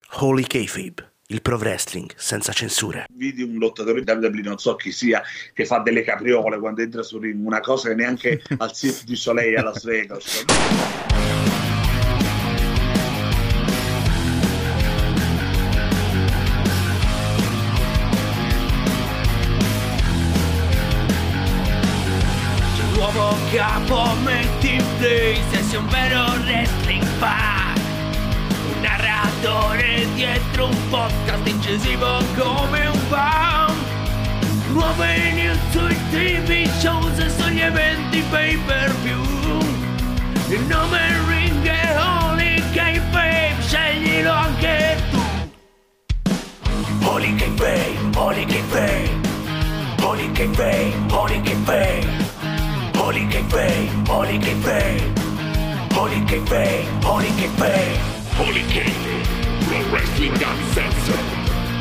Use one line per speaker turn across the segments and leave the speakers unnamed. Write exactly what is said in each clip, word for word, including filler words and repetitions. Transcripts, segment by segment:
Holy Kayfabe, il pro wrestling senza censure.
Vidi un lottatore di W W E, non so chi sia, che fa delle capriole quando entra sul ring, una cosa che neanche al Cirque du Soleil a Las Vegas.
Nuovo capo, metti in play se sei un vero wrestling fan. Un narratore dietro un podcast incisivo come un fan. Nuove news sui T V shows e sugli eventi pay per view. Il nome ring è Holy Kayfabe, sceglilo anche tu. Holy Kayfabe, Holy Kayfabe, Holy Kayfabe, Holy Kayfabe. Holy Kayfabe, Holy Kayfabe, Holy Kayfabe, Holy Kayfabe, Holy Kayfabe, Pro Wrestling Uncensored.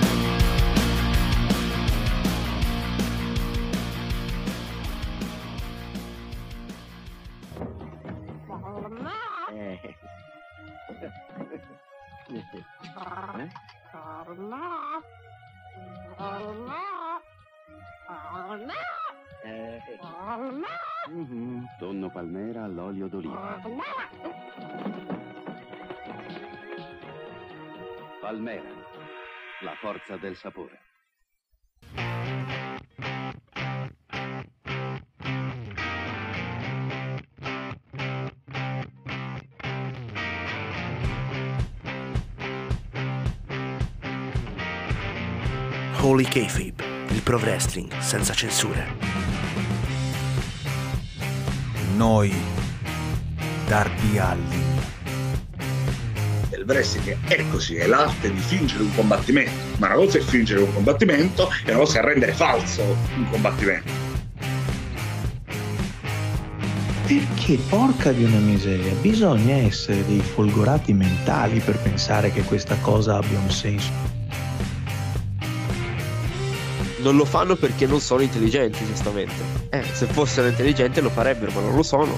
Mm-hmm. Tonno palmera all'olio d'oliva. Palmera, la forza del sapore.
Holy Kayfabe, il pro wrestling senza censure.
Noi, Darby Allin.
Il wrestling è così, è l'arte di fingere un combattimento, ma una cosa è fingere un combattimento e una cosa è rendere falso un combattimento.
Perché, porca di una miseria, bisogna essere dei folgorati mentali per pensare che questa cosa abbia un senso.
Non lo fanno perché non sono intelligenti, giustamente. Eh, se fossero intelligenti lo farebbero, ma non lo sono.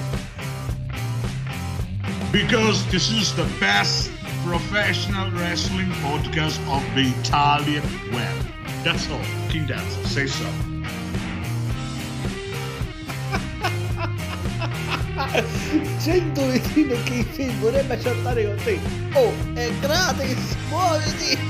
Because this is the best professional wrestling podcast of the Italian web. That's all. King Dance, say so.
cento vicino che film vorrebbe chattare con te. Oh, è gratis, muoviti!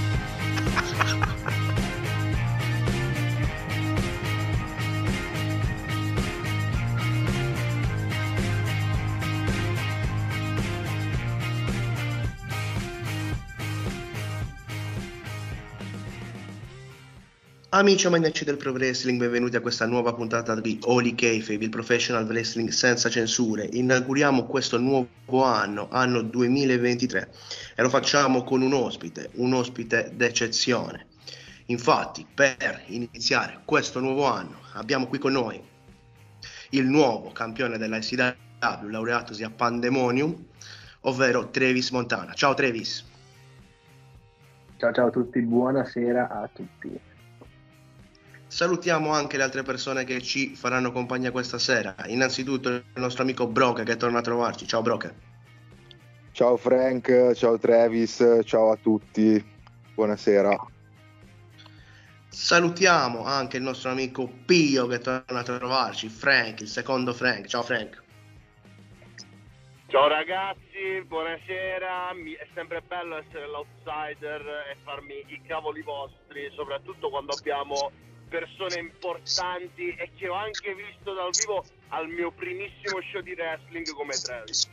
Amici maniaci del pro wrestling, benvenuti a questa nuova puntata di Holy Kayfabe, il professional wrestling senza censure. Inauguriamo questo nuovo anno, anno duemilaventitré, e lo facciamo con un ospite, un ospite d'eccezione. Infatti, per iniziare questo nuovo anno, abbiamo qui con noi il nuovo campione della I C W, laureatosi a Pandemonium, ovvero Travis Montana. Ciao Travis.
Ciao ciao a tutti, buonasera a tutti.
Salutiamo anche le altre persone che ci faranno compagnia questa sera. Innanzitutto il nostro amico Broke che torna a trovarci. Ciao Broke.
Ciao Frank, ciao Travis, ciao a tutti. Buonasera.
Salutiamo anche il nostro amico Pio che torna a trovarci. Frank, il secondo Frank. Ciao Frank.
Ciao ragazzi, buonasera. È sempre bello essere l'outsider e farmi i cavoli vostri, soprattutto quando abbiamo persone importanti e che ho anche visto dal vivo al mio primissimo show di wrestling come Travis.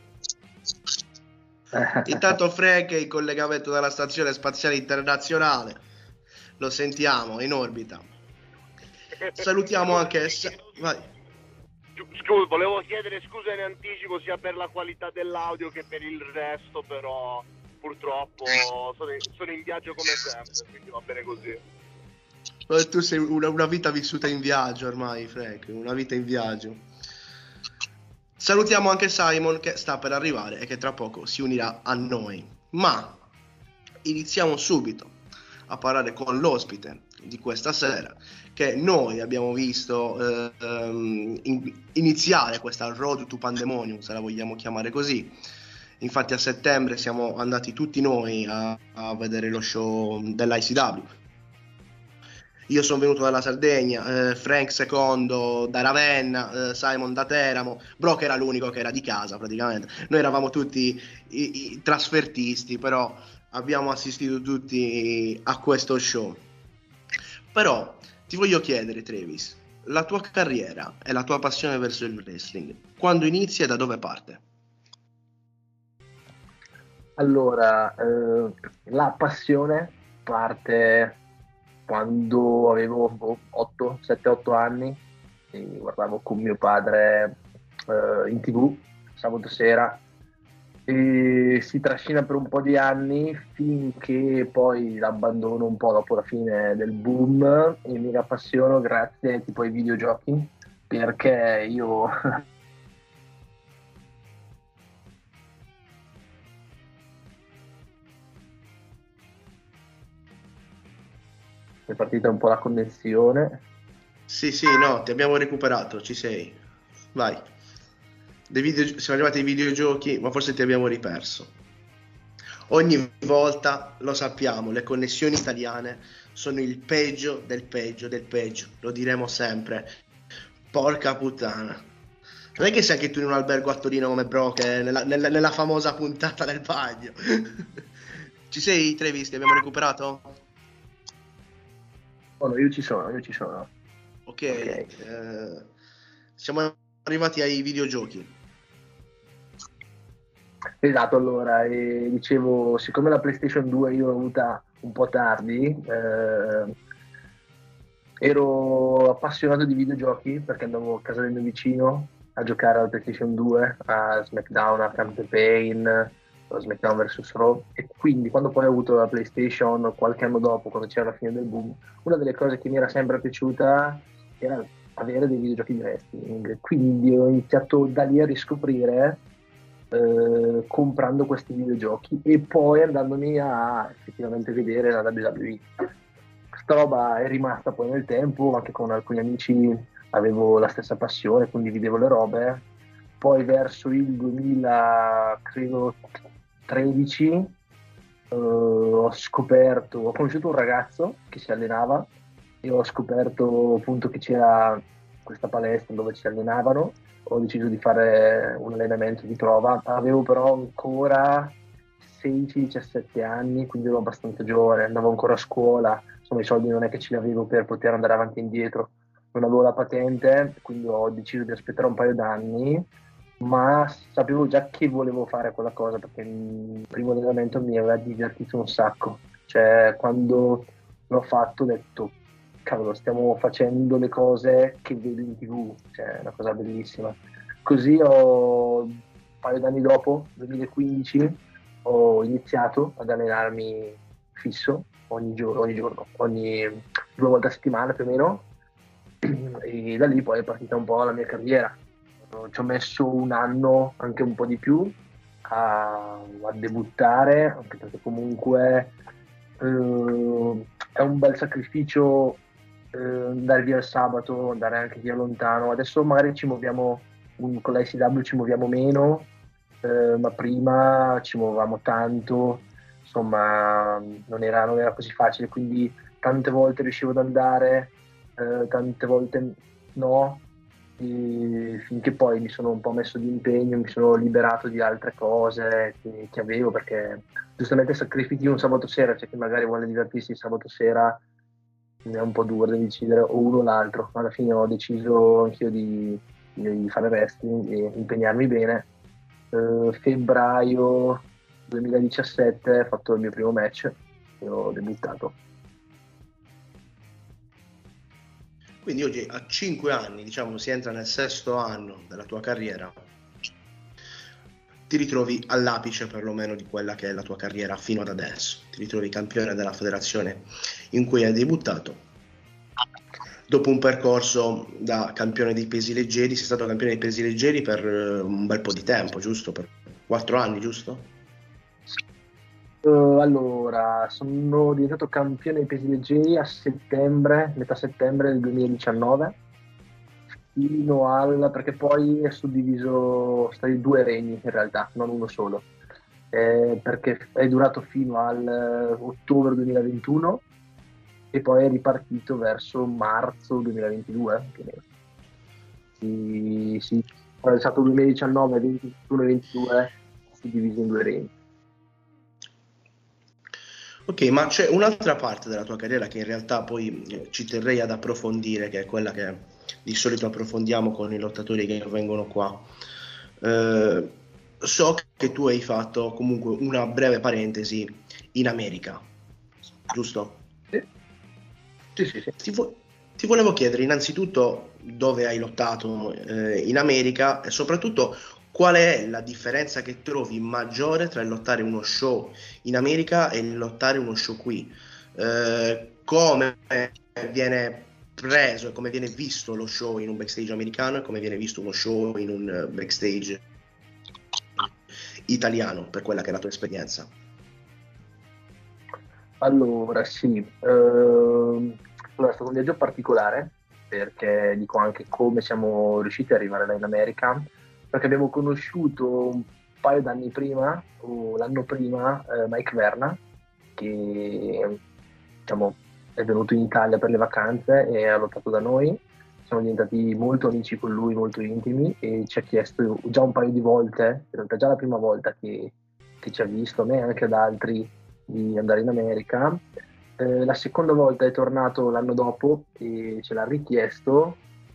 Intanto Frank è in collegamento dalla stazione spaziale internazionale, lo sentiamo in orbita. Salutiamo anche vai.
Scusa, volevo chiedere scusa in anticipo sia per la qualità dell'audio che per il resto, però purtroppo sono in, sono in viaggio come sempre, quindi va bene così.
Tu sei una, una vita vissuta in viaggio ormai, Frank, una vita in viaggio. Salutiamo anche Simon che sta per arrivare e che tra poco si unirà a noi. Ma iniziamo subito a parlare con l'ospite di questa sera, che noi abbiamo visto eh, um, in, iniziare questa Road to Pandemonium, se la vogliamo chiamare così, Infatti a settembre siamo andati tutti noi a, a vedere lo show dell'I C W. Io sono venuto dalla Sardegna, eh, Frank secondo da Ravenna, eh, Simon da Teramo, Brock era l'unico che era di casa praticamente. Noi eravamo tutti i, i trasfertisti, però abbiamo assistito tutti a questo show. Però ti voglio chiedere, Travis, la tua carriera e la tua passione verso il wrestling, quando inizia e da dove parte?
Allora, eh, la passione parte quando avevo otto, sette otto anni, e guardavo con mio padre eh, in tv sabato sera, e si trascina per un po' di anni finché poi l'abbandono un po' dopo la fine del boom e mi appassiono grazie tipo ai videogiochi, perché io è partita un po' la connessione.
Sì, sì, no, ti abbiamo recuperato, ci sei. Vai. Dei video, siamo arrivati ai videogiochi, ma forse ti abbiamo riperso. Ogni volta, lo sappiamo, le connessioni italiane sono il peggio del peggio del peggio, lo diremo sempre. Porca puttana. Non è che sei anche tu in un albergo a Torino come Brock, eh, nella, nella, nella famosa puntata del bagno. Ci sei, Travis? Ti abbiamo recuperato?
Oh, no, io ci sono, io ci sono.
Ok, okay. Eh, siamo arrivati ai videogiochi.
Esatto, allora, e dicevo, siccome la PlayStation due io l'ho avuta un po' tardi, eh, ero appassionato di videogiochi perché andavo a casa del mio vicino a giocare alla PlayStation due, a SmackDown, a Campaign, SmackDown versus Raw, e quindi quando poi ho avuto la PlayStation qualche anno dopo, quando c'era la fine del boom, una delle cose che mi era sempre piaciuta era avere dei videogiochi di wrestling, quindi ho iniziato da lì a riscoprire eh, comprando questi videogiochi e poi andandomi a effettivamente vedere la W W E. Questa roba è rimasta poi nel tempo, anche con alcuni amici avevo la stessa passione, condividevo le robe. Poi verso il duemila, credo tredici, eh, ho scoperto, ho conosciuto un ragazzo che si allenava e ho scoperto appunto che c'era questa palestra dove ci allenavano. Ho deciso di fare un allenamento di prova. Avevo però ancora sedici diciassette anni, quindi ero abbastanza giovane, andavo ancora a scuola, insomma i soldi non è che ce li avevo per poter andare avanti e indietro. Non avevo la patente, quindi ho deciso di aspettare un paio d'anni, ma sapevo già che volevo fare quella cosa perché il primo allenamento mi aveva divertito un sacco. Cioè, quando l'ho fatto ho detto, cavolo, stiamo facendo le cose che vedo in tv, cioè è una cosa bellissima. Così ho, un paio d'anni dopo, duemilaquindici, ho iniziato ad allenarmi fisso ogni giorno, ogni giorno, ogni due volte a settimana più o meno, e da lì poi è partita un po' la mia carriera. Ci ho messo un anno, anche un po' di più, a, a debuttare, anche perché comunque eh, è un bel sacrificio eh, andare via il sabato, andare anche via lontano. Adesso magari ci muoviamo, un, con l'I C W ci muoviamo meno, eh, ma prima ci muovevamo tanto, insomma non era, non era così facile, quindi tante volte riuscivo ad andare, eh, tante volte no, e finché poi mi sono un po' messo di impegno, mi sono liberato di altre cose che, che avevo, perché giustamente sacrifichi un sabato sera, cioè che magari vuole divertirsi il sabato sera, è un po' duro da decidere o uno o l'altro. Alla fine ho deciso anch'io di, di fare wrestling e impegnarmi bene. Uh, febbraio duemiladiciassette ho fatto il mio primo match e ho debuttato.
Quindi oggi a cinque anni, diciamo, si entra nel sesto anno della tua carriera, ti ritrovi all'apice perlomeno di quella che è la tua carriera fino ad adesso, ti ritrovi campione della federazione in cui hai debuttato. Dopo un percorso da campione dei pesi leggeri, sei stato campione dei pesi leggeri per un bel po' di tempo, giusto? Per quattro anni, giusto?
Uh, allora, sono diventato campione dei pesi leggeri a settembre, metà settembre del duemiladiciannove, fino al, perché poi è suddiviso, stati due regni in realtà, non uno solo. eh, perché è durato fino al eh, ottobre duemilaventuno e poi è ripartito verso marzo duemilaventidue. Sì, sì. Poi è stato duemiladiciannove, ventuno e ventidue, si divise in due regni.
Ok, ma c'è un'altra parte della tua carriera che in realtà poi eh, ci terrei ad approfondire, che è quella che di solito approfondiamo con i lottatori che vengono qua. Eh, so che tu hai fatto comunque una breve parentesi in America, giusto?
Sì. Sì, sì, sì.
Ti, vo- ti volevo chiedere innanzitutto dove hai lottato eh, in America e soprattutto qual è la differenza che trovi maggiore tra il lottare uno show in America e il lottare uno show qui? Eh, come viene preso e come viene visto lo show in un backstage americano e come viene visto uno show in un backstage italiano, per quella che è la tua esperienza?
Allora, sì, ehm, allora, è stato un viaggio particolare, perché dico anche come siamo riusciti ad arrivare là in America, perché abbiamo conosciuto un paio d'anni prima, o l'anno prima, eh, Mike Verna, che diciamo, è venuto in Italia per le vacanze e ha lottato da noi. Siamo diventati molto amici con lui, molto intimi, e ci ha chiesto già un paio di volte, in realtà già la prima volta che, che ci ha visto, a me e anche ad altri, di andare in America. Eh, la seconda volta è tornato l'anno dopo e ce l'ha richiesto.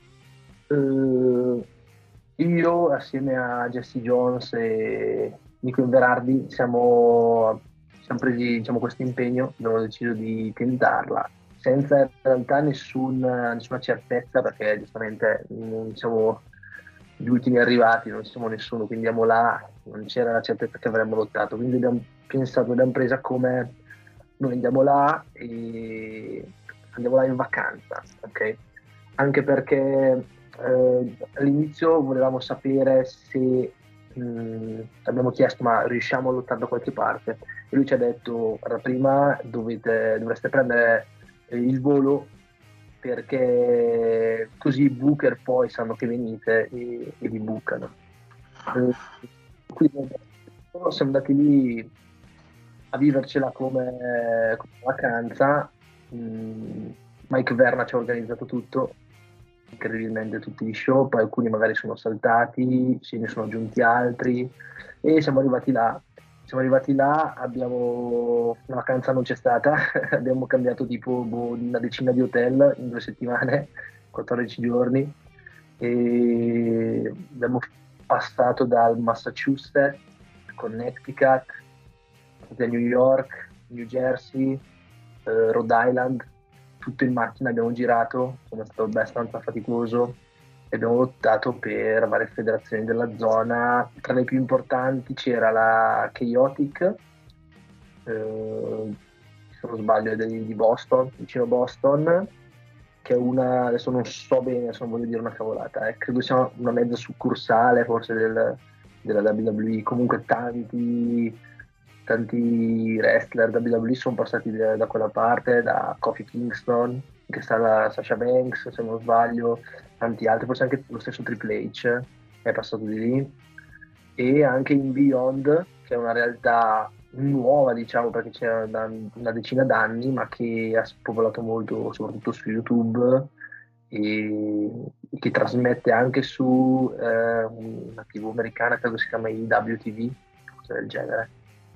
Eh, io assieme a Jesse Jones e Nico Inverardi siamo, siamo presi diciamo, questo impegno, abbiamo deciso di tentarla senza in realtà nessun, nessuna certezza, perché giustamente non siamo gli ultimi arrivati, non siamo nessuno, quindi andiamo là, non c'era la certezza che avremmo lottato, quindi abbiamo pensato, abbiamo presa come noi andiamo là e andiamo là in vacanza, ok? Anche perché eh, all'inizio volevamo sapere se mh, abbiamo chiesto ma riusciamo a lottare da qualche parte, e lui ci ha detto prima dovete, dovreste prendere il volo, perché così i booker poi sanno che venite e, e vi bucano. Eh, quindi siamo andati lì a vivercela come, come vacanza. mm, Mike Verna ci ha organizzato tutto, incredibilmente tutti gli show, poi alcuni magari sono saltati, se ne sono aggiunti altri e siamo arrivati là. Siamo arrivati là, abbiamo una vacanza non c'è stata, abbiamo cambiato tipo boh, una decina di hotel in due settimane, quattordici giorni, e abbiamo passato dal Massachusetts, Connecticut, da New York, New Jersey, eh, Rhode Island, tutto in macchina abbiamo girato, è stato abbastanza faticoso. Abbiamo lottato per varie federazioni della zona. Tra le più importanti c'era la Chaotic, eh, se non sbaglio è di, di Boston, vicino Boston, che è una, adesso non so bene, se non voglio dire una cavolata, eh, credo sia una mezza succursale forse del, della W W E. Comunque tanti, tanti wrestler W W E sono passati da, da quella parte, da Kofi Kingston, che sta da Sasha Banks, se non sbaglio, tanti altri, forse anche lo stesso Triple H è passato di lì, e anche in Beyond, che è una realtà nuova, diciamo, perché c'è da una decina d'anni, ma che ha spopolato molto, soprattutto su YouTube, e che trasmette anche su eh, una tivù americana, credo si chiama I W T V, cosa del genere.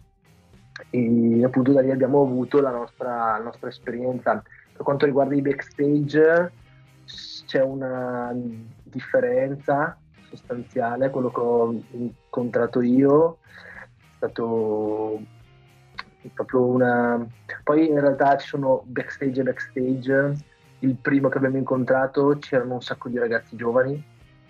E appunto da lì abbiamo avuto la nostra, la nostra esperienza. Per quanto riguarda i backstage c'è una differenza sostanziale. Quello che ho incontrato io è stato proprio una... Poi in realtà ci sono backstage e backstage. Il primo che abbiamo incontrato c'erano un sacco di ragazzi giovani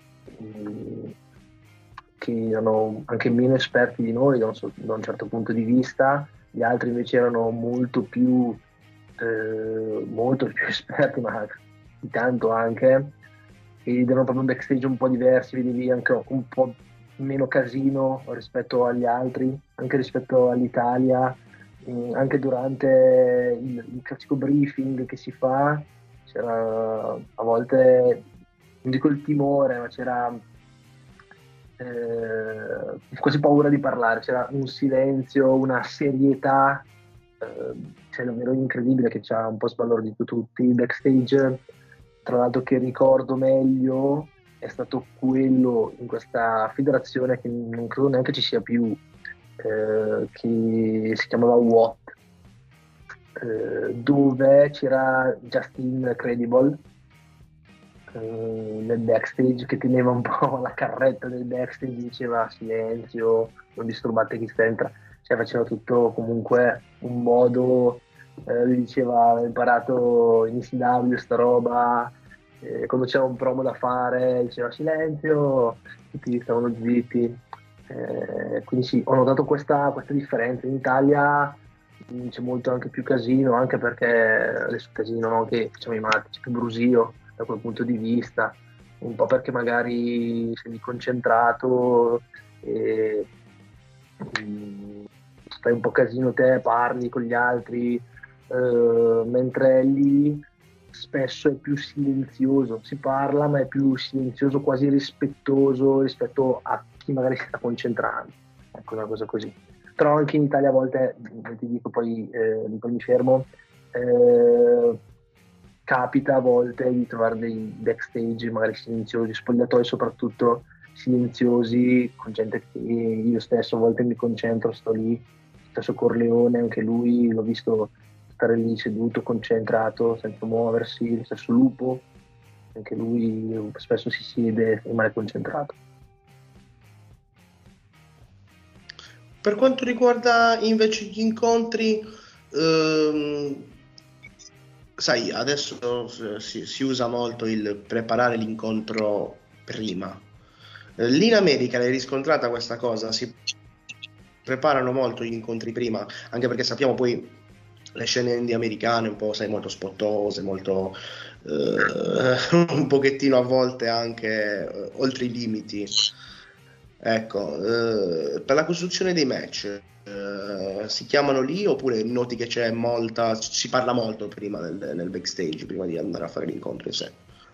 che erano anche meno esperti di noi da un, da un certo punto di vista, gli altri invece erano molto più eh, molto più esperti, ma di tanto anche, ed erano proprio backstage un po' diversi, vedevi anche un po' meno casino rispetto agli altri, anche rispetto all'Italia, eh, anche durante il, il classico briefing che si fa c'era a volte, non dico il timore, ma c'era eh, quasi paura di parlare, c'era un silenzio, una serietà, eh, c'è davvero incredibile che ci ha un po' sbalordito tutti. Il backstage, tra l'altro, che ricordo meglio è stato quello in questa federazione che non credo neanche ci sia più, eh, che si chiamava W O T, eh, dove c'era Justin Credible eh, nel backstage, che teneva un po' la carretta del backstage, diceva silenzio, non disturbate chi sta entra, cioè faceva tutto comunque un modo, eh, lui diceva ho imparato in I C W sta roba, eh, quando c'era un promo da fare diceva silenzio, tutti stavano zitti, eh, quindi sì, ho notato questa, questa differenza. In Italia mh, c'è molto anche più casino, anche perché adesso casino, no? Che facciamo i matti, c'è più brusio da quel punto di vista, un po' perché magari sei concentrato e mh, fai un po' casino te, parli con gli altri, eh, mentre lì spesso è più silenzioso, si parla ma è più silenzioso, quasi rispettoso rispetto a chi magari si sta concentrando, ecco, una cosa così. Però anche in Italia a volte, ti dico, poi, eh, poi mi fermo, eh, capita a volte di trovare dei backstage magari silenziosi, spogliatoi soprattutto silenziosi, con gente che io stesso a volte mi concentro, sto lì, stesso Corleone, anche lui l'ho visto stare lì seduto, concentrato, senza muoversi, lo stesso Lupo, anche lui spesso si siede e rimane concentrato.
Per quanto riguarda invece gli incontri, ehm, sai, adesso si, si usa molto il preparare l'incontro prima. Lì in America l'hai riscontrata questa cosa? Si preparano molto gli incontri prima, anche perché sappiamo poi le scene indie americane un po', sai, molto spottose, molto eh, un pochettino a volte anche eh, oltre i limiti. Ecco, eh, per la costruzione dei match eh, si chiamano lì, oppure noti che c'è molta, si parla molto prima nel, nel backstage, prima di andare a fare l'incontro in sé?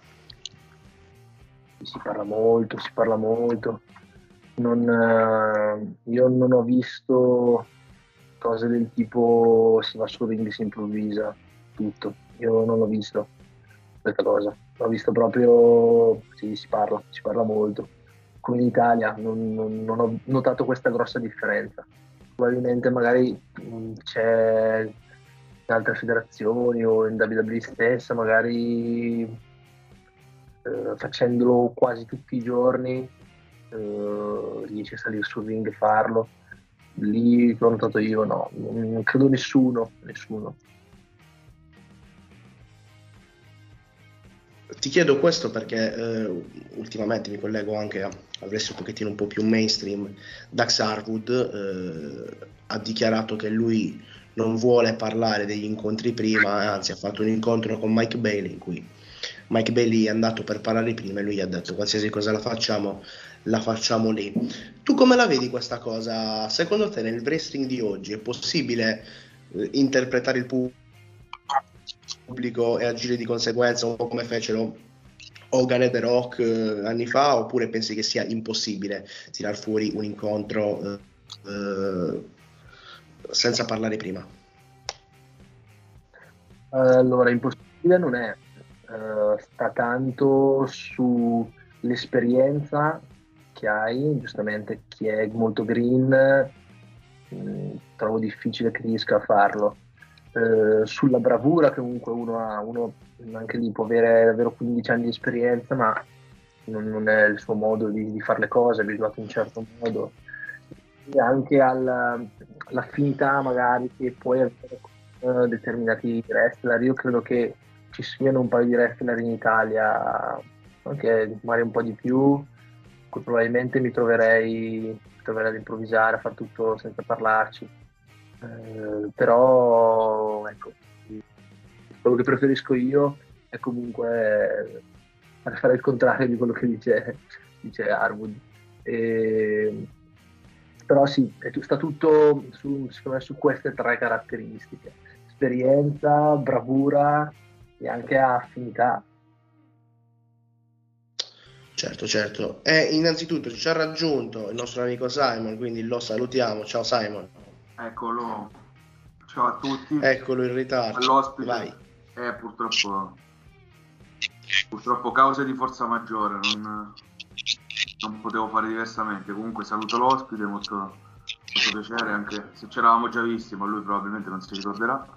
Si parla molto, si parla molto. Non, eh, io non ho visto cose del tipo si va su ring e si improvvisa tutto, io non l'ho visto questa cosa, l'ho visto proprio, sì, si parla, si parla molto. Come in Italia non, non, non ho notato questa grossa differenza. Probabilmente magari mh, c'è in altre federazioni o in W W E stessa, magari eh, facendolo quasi tutti i giorni eh, riesci a salire sul ring e farlo. Lì che ho notato io no, non credo nessuno, nessuno.
Ti chiedo questo perché eh, ultimamente mi collego anche a, a verso un pochettino un po' più mainstream. Dax Harwood eh, ha dichiarato che lui non vuole parlare degli incontri prima, anzi ha fatto un incontro con Mike Bailey in cui Mike Bailey è andato per parlare prima e lui ha detto qualsiasi cosa la facciamo, la facciamo lì. Tu come la vedi questa cosa? Secondo te nel wrestling di oggi è possibile eh, interpretare il pubblico pubblico e agire di conseguenza, un po' come fecero Hogan e The Rock eh, anni fa, oppure pensi che sia impossibile tirar fuori un incontro eh, eh, senza parlare prima?
Allora, impossibile non è, uh, sta tanto sull'esperienza che hai, giustamente chi è molto green mh, trovo difficile che riesca a farlo. Uh, sulla bravura che comunque uno ha, uno anche lì può avere davvero quindici anni di esperienza, ma non, non è il suo modo di, di fare le cose, è abituato in un certo modo, e anche all'affinità magari che puoi avere con uh, determinati wrestler. Io credo che ci siano un paio di wrestler in Italia, anche magari un po' di più, cui probabilmente mi troverei, mi troverei ad improvvisare, a fare tutto senza parlarci. Eh, però ecco, quello che preferisco io è comunque fare il contrario di quello che dice, dice Harwood. E, però sì, sta tutto su, secondo me, su queste tre caratteristiche: esperienza, bravura e anche affinità.
Certo, certo. E innanzitutto ci ha raggiunto il nostro amico Simon, quindi lo salutiamo. Ciao Simon.
Eccolo. Ciao a tutti.
Eccolo in ritardo.
All'ospite.
Vai.
Eh, purtroppo, purtroppo cause di forza maggiore, non, non potevo fare diversamente. Comunque saluto l'ospite, molto, molto piacere, anche se ci eravamo già visti, ma lui probabilmente non si ricorderà.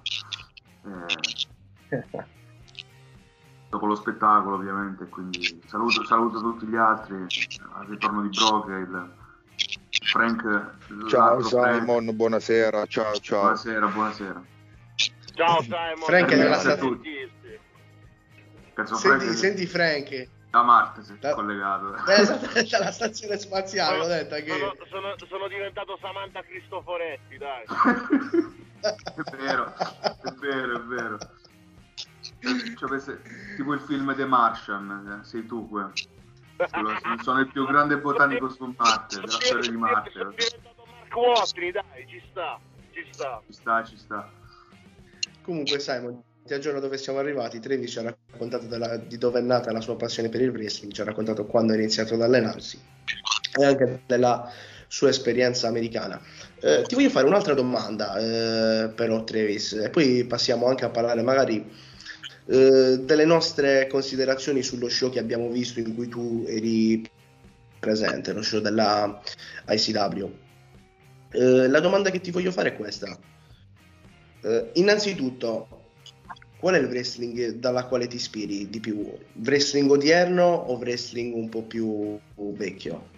Eh, dopo lo spettacolo ovviamente, quindi saluto, saluto tutti gli altri al ritorno di Brock, il Frank.
Ciao Simon,
Frank.
Buonasera, ciao ciao.
Buonasera, buonasera.
Ciao Simon.
Frank è nella
stazione.
Senti,
Frank
senti Frank.
Da Marte si è
Da...
collegato.
Esattamente alla stazione spaziale,
sono,
ho detto che...
sono, sono, sono diventato Samantha Cristoforetti, dai.
È vero, è vero, è vero. Cioè, penso, tipo il film The Martian, sei tu quello. Sono il più grande botanico su Marte, della storia di Marte.
Sono diventato Mark Watney, dai, ci sta, ci sta.
Ci sta, ci sta.
Comunque Simon, ti aggiorno dove siamo arrivati. Trevi ci ha raccontato della, di dove è nata la sua passione per il wrestling, ci ha raccontato quando ha iniziato ad allenarsi e anche della sua esperienza americana. Eh, ti voglio fare un'altra domanda eh, però Travis, e poi passiamo anche a parlare magari eh, delle nostre considerazioni sullo show che abbiamo visto in cui tu eri presente, lo show della I C W. Eh, la domanda che ti voglio fare è questa. Eh, innanzitutto, qual è il wrestling dalla quale ti ispiri di più? Wrestling odierno o wrestling un po' più vecchio?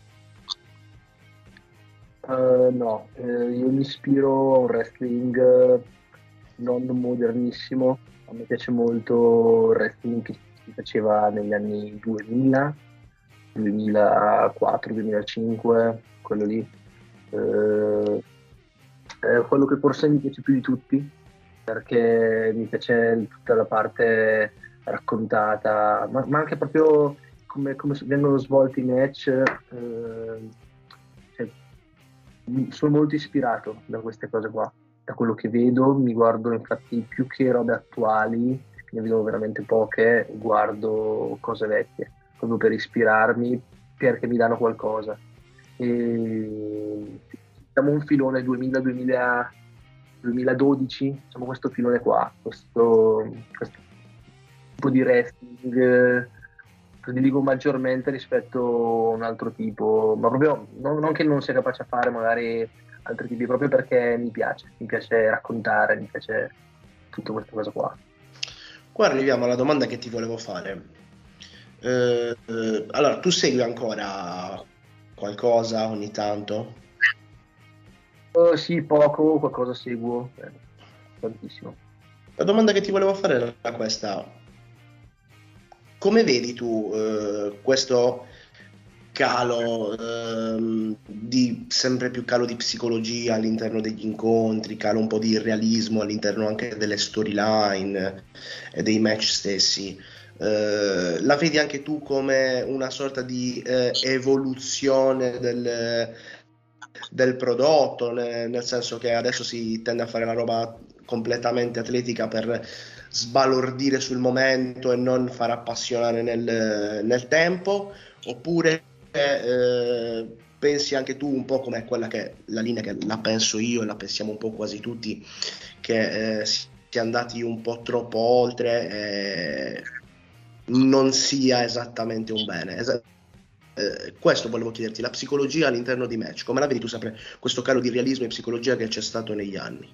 Uh, no, eh, io mi ispiro a un wrestling uh, non modernissimo. A me piace molto il wrestling che si faceva negli anni duemila, duemilaquattro, duemilacinque, quello lì. Uh, è quello che forse mi piace più di tutti, perché mi piace tutta la parte raccontata, ma, ma anche proprio come, come vengono svolti i match. Eh, cioè, sono molto ispirato da queste cose qua, da quello che vedo. Mi guardo infatti più che robe attuali, ne vedo veramente poche, guardo cose vecchie, proprio per ispirarmi, perché mi danno qualcosa. E siamo un filone duemila duemila duemiladodici, diciamo questo filone qua, questo, questo tipo di wrestling eh, prediligo maggiormente rispetto a un altro tipo, ma proprio non, non che non sia capace a fare magari altri tipi, proprio perché mi piace, mi piace raccontare, mi piace tutta questa cosa qua.
Qua arriviamo alla domanda che ti volevo fare. Eh, eh, allora, tu segui ancora qualcosa ogni tanto?
Uh, sì, poco, qualcosa seguo, eh, tantissimo.
La domanda che ti volevo fare era questa: come vedi tu eh, questo calo eh, di sempre più calo di psicologia all'interno degli incontri, calo un po' di realismo all'interno anche delle storyline e dei match stessi? Eh, la vedi anche tu come una sorta di eh, evoluzione del del prodotto, nel senso che adesso si tende a fare la roba completamente atletica per sbalordire sul momento e non far appassionare nel, nel tempo, oppure eh, pensi anche tu un po' come quella che è la linea che la penso io e la pensiamo un po' quasi tutti, che eh, si è andati un po' troppo oltre e non sia esattamente un bene. Es- Eh, questo volevo chiederti, la psicologia all'interno di match, come la vedi tu sempre questo calo di realismo e psicologia che c'è stato negli anni?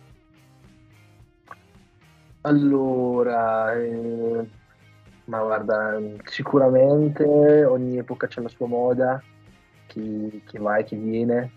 Allora, eh, ma guarda, sicuramente ogni epoca c'è la sua moda, che, che va e che viene,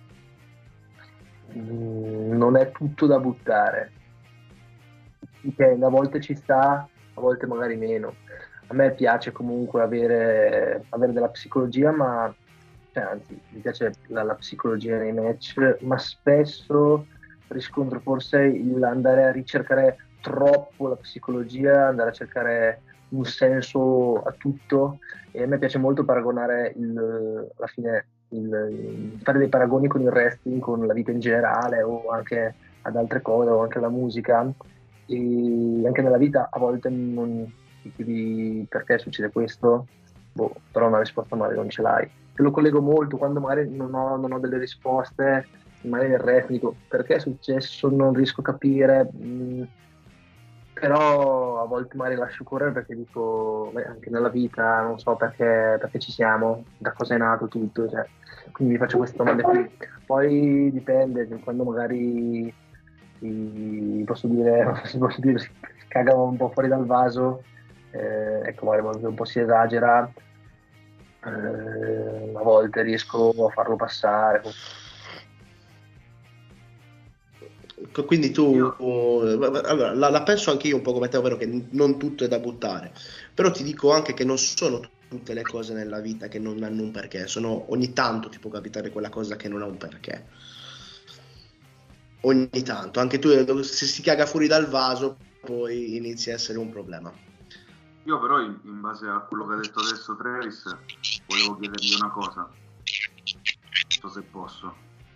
mm, non è tutto da buttare, dipende, a volte ci sta, a volte magari meno. A me piace comunque avere, avere della psicologia, ma cioè, anzi, mi piace la, la psicologia nei match, ma spesso riscontro forse il andare a ricercare troppo la psicologia, andare a cercare un senso a tutto, e a me piace molto paragonare il, alla fine il, il, fare dei paragoni con il wrestling, con la vita in generale o anche ad altre cose, o anche alla musica, e anche nella vita a volte non ti chiedi perché succede questo, boh, però una risposta magari non ce l'hai. Te lo collego molto quando magari non ho, non ho delle risposte, magari nel resto dico perché è successo, non riesco a capire, mh, però a volte magari lascio correre perché dico, beh, anche nella vita non so perché, perché ci siamo, da cosa è nato tutto, cioè, quindi mi faccio queste domande qui. Poi dipende, quando magari si, posso dire, si posso dire, si cagano un po' fuori dal vaso, eh, ecco, magari un po' si esagera, eh, a volte riesco a farlo passare.
Quindi tu, allora, la, la penso anche io un po' come te, ovvero che non tutto è da buttare, però ti dico anche che non sono tutte le cose nella vita che non hanno un perché, sono, ogni tanto ti può capitare quella cosa che non ha un perché, ogni tanto, anche tu se si caga fuori dal vaso poi inizia a essere un problema.
Io però in, in base a quello che ha detto adesso Travis volevo chiedergli una cosa, non so se posso.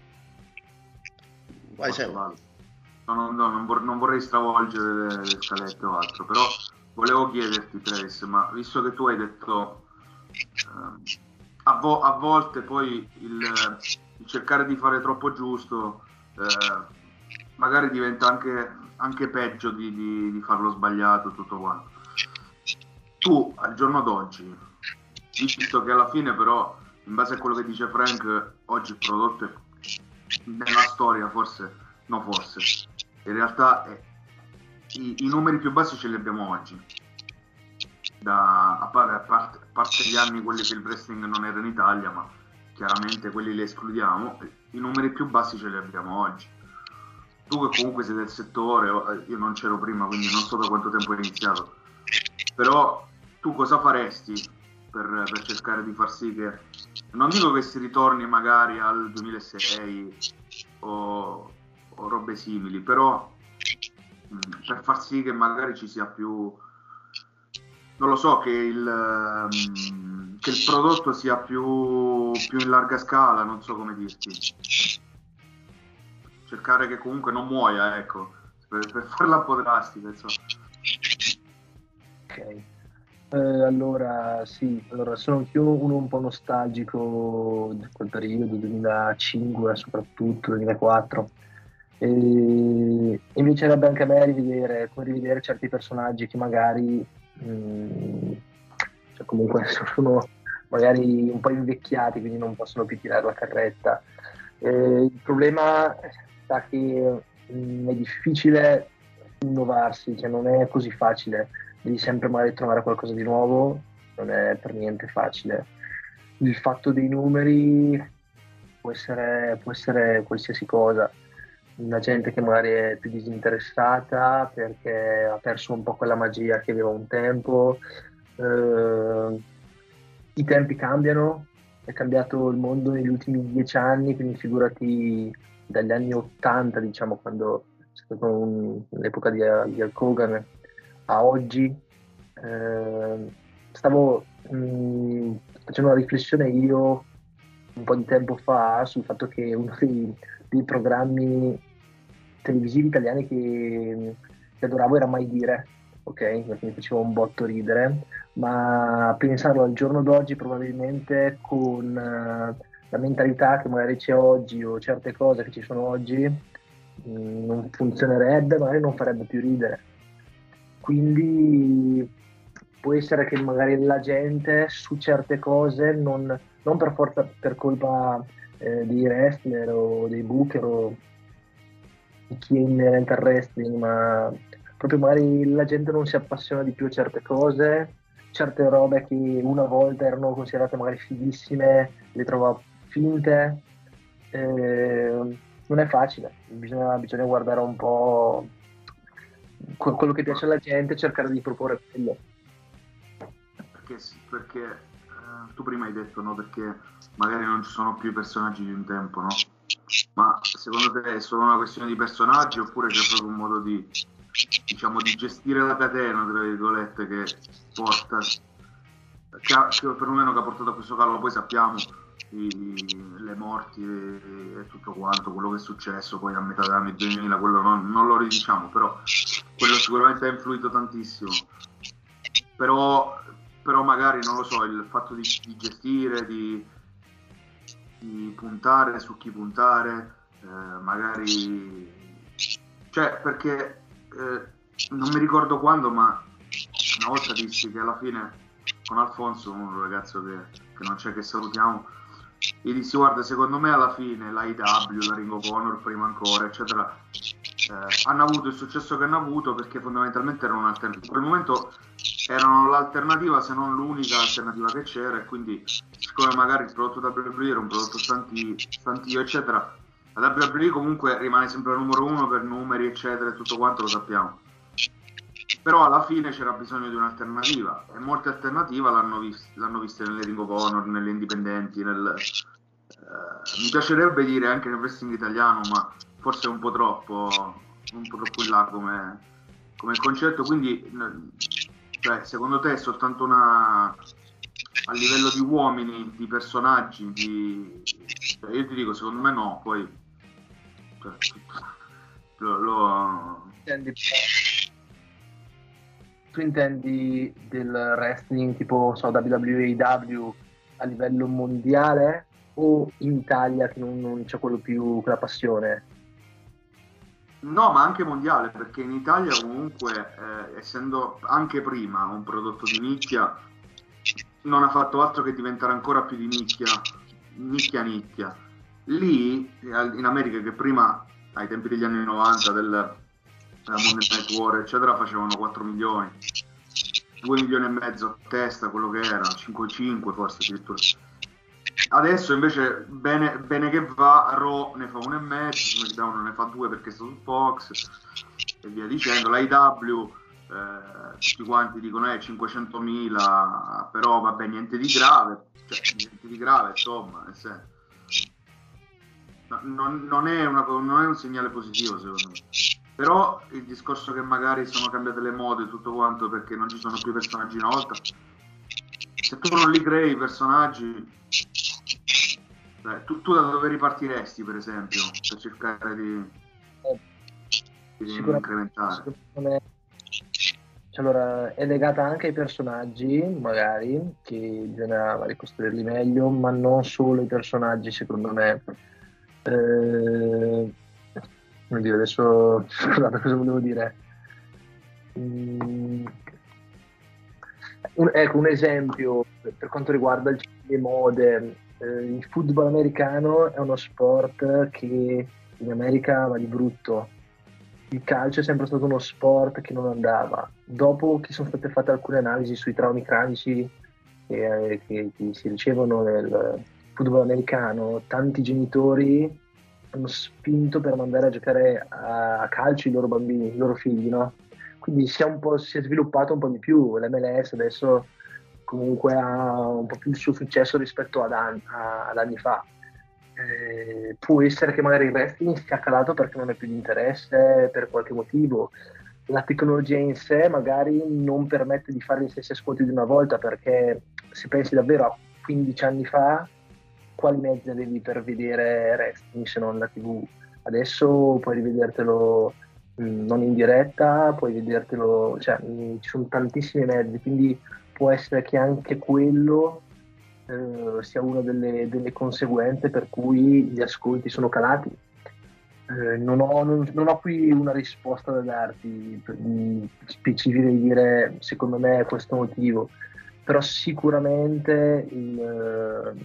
Vai,
posso no, no, no, non, vor- non vorrei stravolgere le, le scalette o altro, però volevo chiederti Travis, ma visto che tu hai detto eh, a, vo- a volte poi il, il cercare di fare troppo giusto eh, magari diventa anche, anche peggio di, di, di farlo sbagliato, tutto quanto. Tu al giorno d'oggi, visto che alla fine però in base a quello che dice Frank oggi il prodotto è nella storia, forse no forse in realtà è, i, i numeri più bassi ce li abbiamo oggi, da, a, parte, a, parte, a parte gli anni quelli che il wrestling non era in Italia, ma chiaramente quelli li escludiamo, i numeri più bassi ce li abbiamo oggi. Tu che comunque sei del settore, io non c'ero prima quindi non so da quanto tempo hai iniziato, però tu cosa faresti per, per cercare di far sì che, non dico che si ritorni magari al duemilasei o, o robe simili, però mh, per far sì che magari ci sia più, non lo so, che il, mh, che il prodotto sia più, più in larga scala, non so come dirti, cercare che comunque non muoia, ecco, per, per farla un po' drastica, insomma.
Ok. Eh, allora sì, allora sono anch'io uno un po' nostalgico di quel periodo, duemilacinque soprattutto, duemilaquattro, e mi piacerebbe anche a me rivedere, come rivedere certi personaggi che magari mh, cioè comunque sono magari un po' invecchiati, quindi non possono più tirare la carretta. Eh, il problema sta che mh, è difficile innovarsi, cioè non è così facile. Devi sempre magari trovare qualcosa di nuovo, non è per niente facile. Il fatto dei numeri può essere, può essere qualsiasi cosa. La gente che magari è più disinteressata perché ha perso un po' quella magia che aveva un tempo. Eh, I tempi cambiano, è cambiato il mondo negli ultimi dieci anni, quindi figurati dagli anni ottanta, diciamo, quando è stata un, l'epoca di, di Hulk Hogan, a oggi. Eh, stavo mh, facendo una riflessione io un po' di tempo fa sul fatto che uno dei, dei programmi televisivi italiani che, che adoravo era Mai Dire, ok? Perché mi faceva un botto ridere, ma pensarlo al giorno d'oggi probabilmente con uh, la mentalità che magari c'è oggi o certe cose che ci sono oggi mh, non funzionerebbe, magari non farebbe più ridere. Quindi può essere che magari la gente su certe cose, non, non per forza per colpa eh, dei wrestler o dei booker o di chi è inerente al wrestling, ma proprio magari la gente non si appassiona di più a certe cose, certe robe che una volta erano considerate magari fighissime, le trova finte. Eh, non è facile, bisogna, bisogna guardare un po' quello che piace alla gente e cercare di proporre quello.
Perché, perché eh, tu prima hai detto, no? Perché magari non ci sono più i personaggi di un tempo, no? Ma secondo te è solo una questione di personaggi oppure c'è proprio un modo di, diciamo, di gestire la catena, tra virgolette, che porta, che, ha, che perlomeno che ha portato a questo calo? Poi sappiamo i, le morti e, e tutto quanto, quello che è successo poi a metà degli anni duemila, quello non, non lo ridiciamo, però quello sicuramente ha influito tantissimo. Però però magari, non lo so, il fatto di, di gestire, di, di puntare su chi puntare, eh, magari... Cioè, perché eh, non mi ricordo quando, ma una volta dissi che alla fine con Alfonso, un ragazzo che, che non c'è, che salutiamo, gli dissi: guarda, secondo me alla fine la I W, la Ring of Honor prima ancora, eccetera, eh, hanno avuto il successo che hanno avuto perché fondamentalmente erano un'alternativa. In quel momento erano l'alternativa, se non l'unica alternativa che c'era, e quindi siccome magari il prodotto W W E era un prodotto stantio, stantio eccetera, la W W E comunque rimane sempre il numero uno per numeri, eccetera, e tutto quanto lo sappiamo. Però alla fine c'era bisogno di un'alternativa, e molte alternative l'hanno, vis- l'hanno viste nelle Ring of Honor, nelle indipendenti, nel, eh, mi piacerebbe dire anche nel wrestling italiano, ma forse è un po' troppo, un po' troppo in là come, come concetto. Quindi, cioè, secondo te è soltanto una, a livello di uomini, di personaggi, di, cioè, io ti dico, secondo me no, poi cioè, lo, lo...
Tu intendi del wrestling tipo so, W W E W a livello mondiale o in Italia che non, non c'è quello più, quella passione?
No, ma anche mondiale, perché in Italia comunque, eh, essendo anche prima un prodotto di nicchia, non ha fatto altro che diventare ancora più di nicchia, nicchia nicchia. Lì, in America, che prima, ai tempi degli anni novanta, del la Monday Night War eccetera, facevano quattro milioni, due milioni e mezzo a testa, quello che era, cinque cinque forse addirittura. Adesso invece bene, bene che va, Raw ne fa uno e mezzo, SmackDown ne fa due perché sta su Fox e via dicendo. La I W eh, tutti quanti dicono eh, cinquecentomila, però vabbè, niente di grave, cioè niente di grave, insomma, nel senso, non, non, è una, non è un segnale positivo secondo me. Però il discorso che magari sono cambiate le mode e tutto quanto perché non ci sono più personaggi una volta, se tu non li crei i personaggi, beh, tu, tu da dove ripartiresti per esempio per cercare di, di incrementare?
Allora, è legata anche ai personaggi magari, che bisogna ricostruirli meglio, ma non solo i personaggi secondo me. eh... Oddio, adesso scusate, cosa volevo dire? Mm, un, ecco un esempio per quanto riguarda il, le mode. Eh, il football americano è uno sport che in America va di brutto. Il calcio è sempre stato uno sport che non andava. Dopo che sono state fatte alcune analisi sui traumi cranici che, che, che si ricevono nel football americano, tanti genitori hanno spinto per mandare a giocare a, a calcio i loro bambini, i loro figli, no? Quindi si è un po' si è sviluppato un po' di più. L'M L S adesso comunque ha un po' più il suo successo rispetto ad, an- a, ad anni fa. Eh, può essere che magari il wrestling sia calato perché non è più di interesse per qualche motivo. La tecnologia in sé magari non permette di fare gli stessi ascolti di una volta, perché se pensi davvero a quindici anni fa, quali mezzi avevi per vedere wrestling se non la tivù? Adesso puoi rivedertelo mh, non in diretta, puoi vedertelo, cioè mh, ci sono tantissimi mezzi, quindi può essere che anche quello eh, sia una delle, delle conseguenze per cui gli ascolti sono calati. Eh, non, ho, non, non ho qui una risposta da darti mh, specifica di dire secondo me è questo motivo, però sicuramente il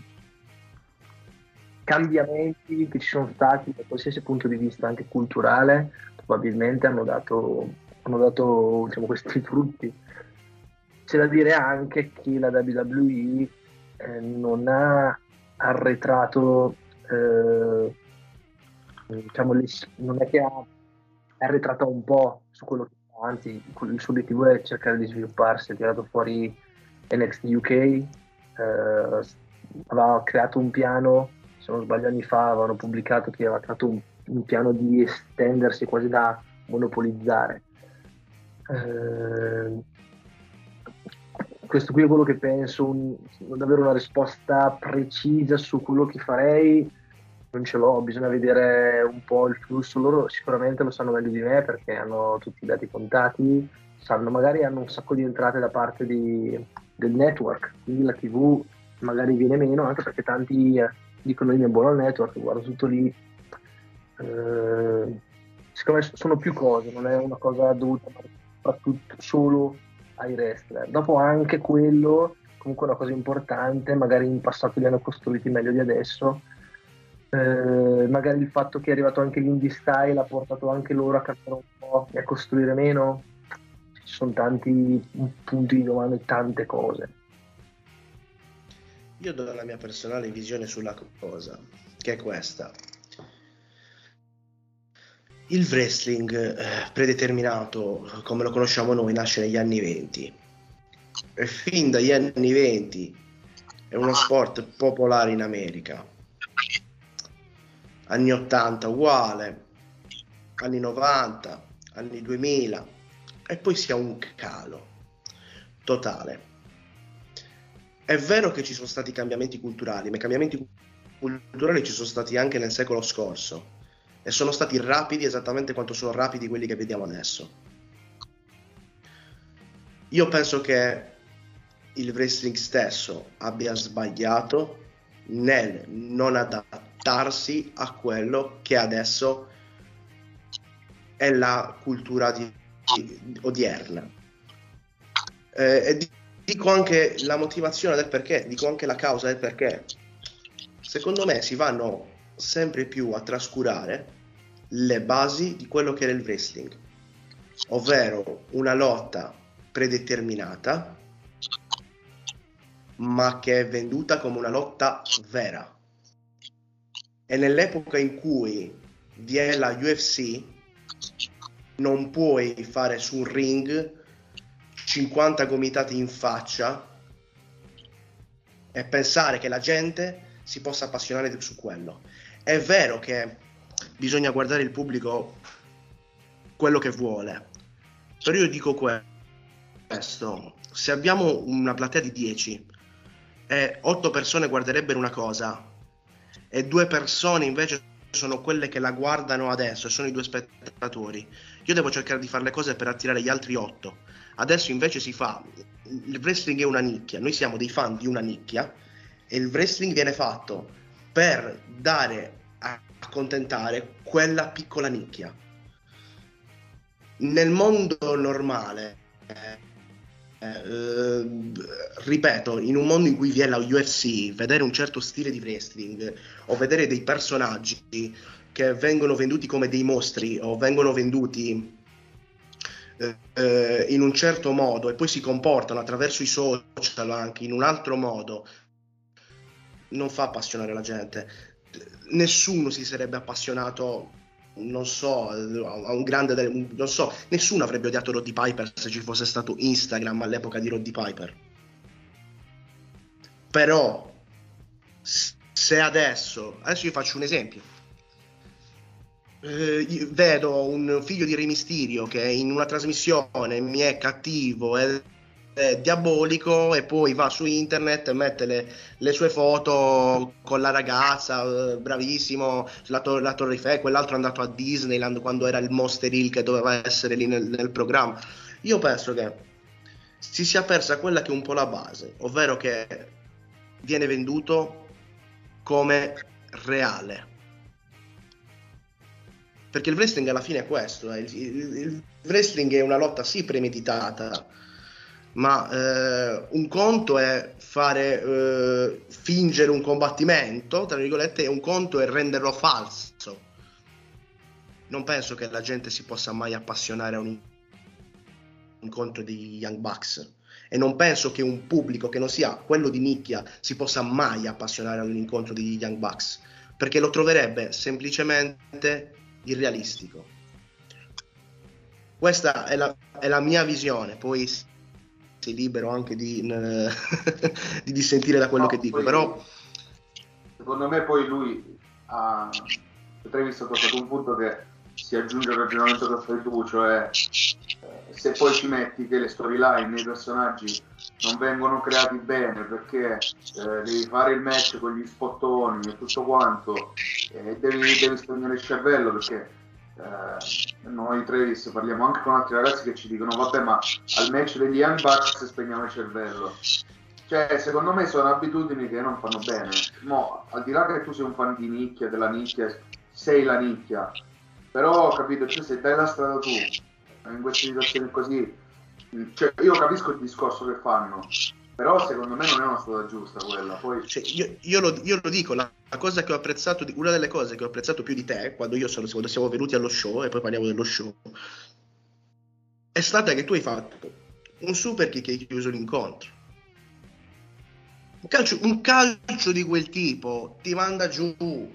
cambiamenti che ci sono stati da qualsiasi punto di vista anche culturale probabilmente hanno dato, hanno dato diciamo, questi frutti. C'è da dire anche che la W W E eh, non ha arretrato eh, diciamo, le, non è che ha è arretrata un po' su quello che fa, anzi il suo obiettivo è cercare di svilupparsi. Ha tirato fuori N X T U K, eh, aveva creato un piano, se non sbaglio anni fa avevano pubblicato che aveva creato un, un piano di estendersi quasi da monopolizzare. Eh, questo qui è quello che penso, un, non avere una risposta precisa su quello che farei non ce l'ho, bisogna vedere un po' il flusso. Loro sicuramente lo sanno meglio di me perché hanno tutti i dati contati, sanno, magari hanno un sacco di entrate da parte di, del network, quindi la tivù magari viene meno, anche perché tanti eh, dicono io mi abbono al network, guardo tutto lì. Eh, secondo me sono più cose, non è una cosa dovuta soprattutto solo ai wrestler. Dopo anche quello, comunque è una cosa importante, magari in passato li hanno costruiti meglio di adesso. Eh, magari il fatto che è arrivato anche l'indie style ha portato anche loro a cambiare un po' e a costruire meno. Ci sono tanti punti di domanda e tante cose.
Io do la mia personale visione sulla cosa, che è questa. Il wrestling eh, predeterminato, come lo conosciamo noi, nasce negli anni venti. E fin dagli anni venti è uno sport popolare in America. Anni ottanta uguale, anni novanta, anni duemila, e poi si ha un calo totale. È vero che ci sono stati cambiamenti culturali, ma i cambiamenti culturali ci sono stati anche nel secolo scorso e sono stati rapidi esattamente quanto sono rapidi quelli che vediamo adesso. Io penso che il wrestling stesso abbia sbagliato nel non adattarsi a quello che adesso è la cultura di, di, odierna. Eh, e dico anche la motivazione del perché, dico anche la causa del perché. Secondo me si vanno sempre più a trascurare le basi di quello che era il wrestling, ovvero una lotta predeterminata ma che è venduta come una lotta vera. E nell'epoca in cui vi è la U F C non puoi fare su un ring cinquanta gomitati in faccia e pensare che la gente si possa appassionare su quello. È vero che bisogna guardare il pubblico quello che vuole, però io dico questo: se abbiamo una platea di dieci e otto persone guarderebbero una cosa e due persone invece sono quelle che la guardano adesso e sono i due spettatori, io devo cercare di fare le cose per attirare gli altri otto. Adesso invece si fa, il wrestling è una nicchia, noi siamo dei fan di una nicchia e il wrestling viene fatto per dare a accontentare quella piccola nicchia. Nel mondo normale eh, eh, ripeto, in un mondo in cui vi è la U F C, vedere un certo stile di wrestling o vedere dei personaggi che vengono venduti come dei mostri o vengono venduti eh, in un certo modo e poi si comportano attraverso i social anche in un altro modo, non fa appassionare la gente. Nessuno si sarebbe appassionato, non so, a un grande, non so, nessuno avrebbe odiato Roddy Piper se ci fosse stato Instagram all'epoca di Roddy Piper. Però se adesso, adesso io faccio un esempio, eh, vedo un figlio di Re Mysterio che in una trasmissione mi è cattivo e è diabolico e poi va su internet e mette le, le sue foto con la ragazza, eh, bravissimo, la, to- la Torre Eiffel, quell'altro è andato a Disneyland quando era il Monster Hill che doveva essere lì nel, nel programma. Io penso che si sia persa quella che è un po' la base, ovvero che viene venduto come reale, perché il wrestling alla fine è questo, eh. il, il, il wrestling è una lotta sì premeditata, ma eh, un conto è fare eh, fingere un combattimento tra virgolette e un conto è renderlo falso. Non penso che la gente si possa mai appassionare a un incontro di Young Bucks e non penso che un pubblico che non sia quello di nicchia si possa mai appassionare a un incontro di Young Bucks, perché lo troverebbe semplicemente irrealistico. Questa è la, è la mia visione, poi sei libero anche di, di dissentire da quello no, che dico, però
secondo me poi lui ha Travis ha toccato un punto che si aggiunge al ragionamento che fai tu, cioè eh, se poi ci metti che le storyline nei personaggi non vengono creati bene perché eh, devi fare il match con gli spottoni e tutto quanto, e devi, devi spegnere il cervello perché eh, noi Travis parliamo anche con altri ragazzi che ci dicono vabbè, ma al match degli Young Bucks spegniamo il cervello. Cioè, secondo me sono abitudini che non fanno bene. Mo, al di là che tu sei un fan di nicchia, della nicchia, sei la nicchia, però capito, cioè, se dai la strada tu in queste situazioni così, cioè, io capisco il discorso che fanno, però secondo me non è una strada giusta quella. Poi
cioè, io, io, lo, io lo dico, la, la cosa che ho apprezzato, una delle cose che ho apprezzato più di te quando io sono, quando siamo venuti allo show, e poi parliamo dello show, è stata che tu hai fatto un super kick e hai chiuso l'incontro. Un calcio, un calcio di quel tipo ti manda giù.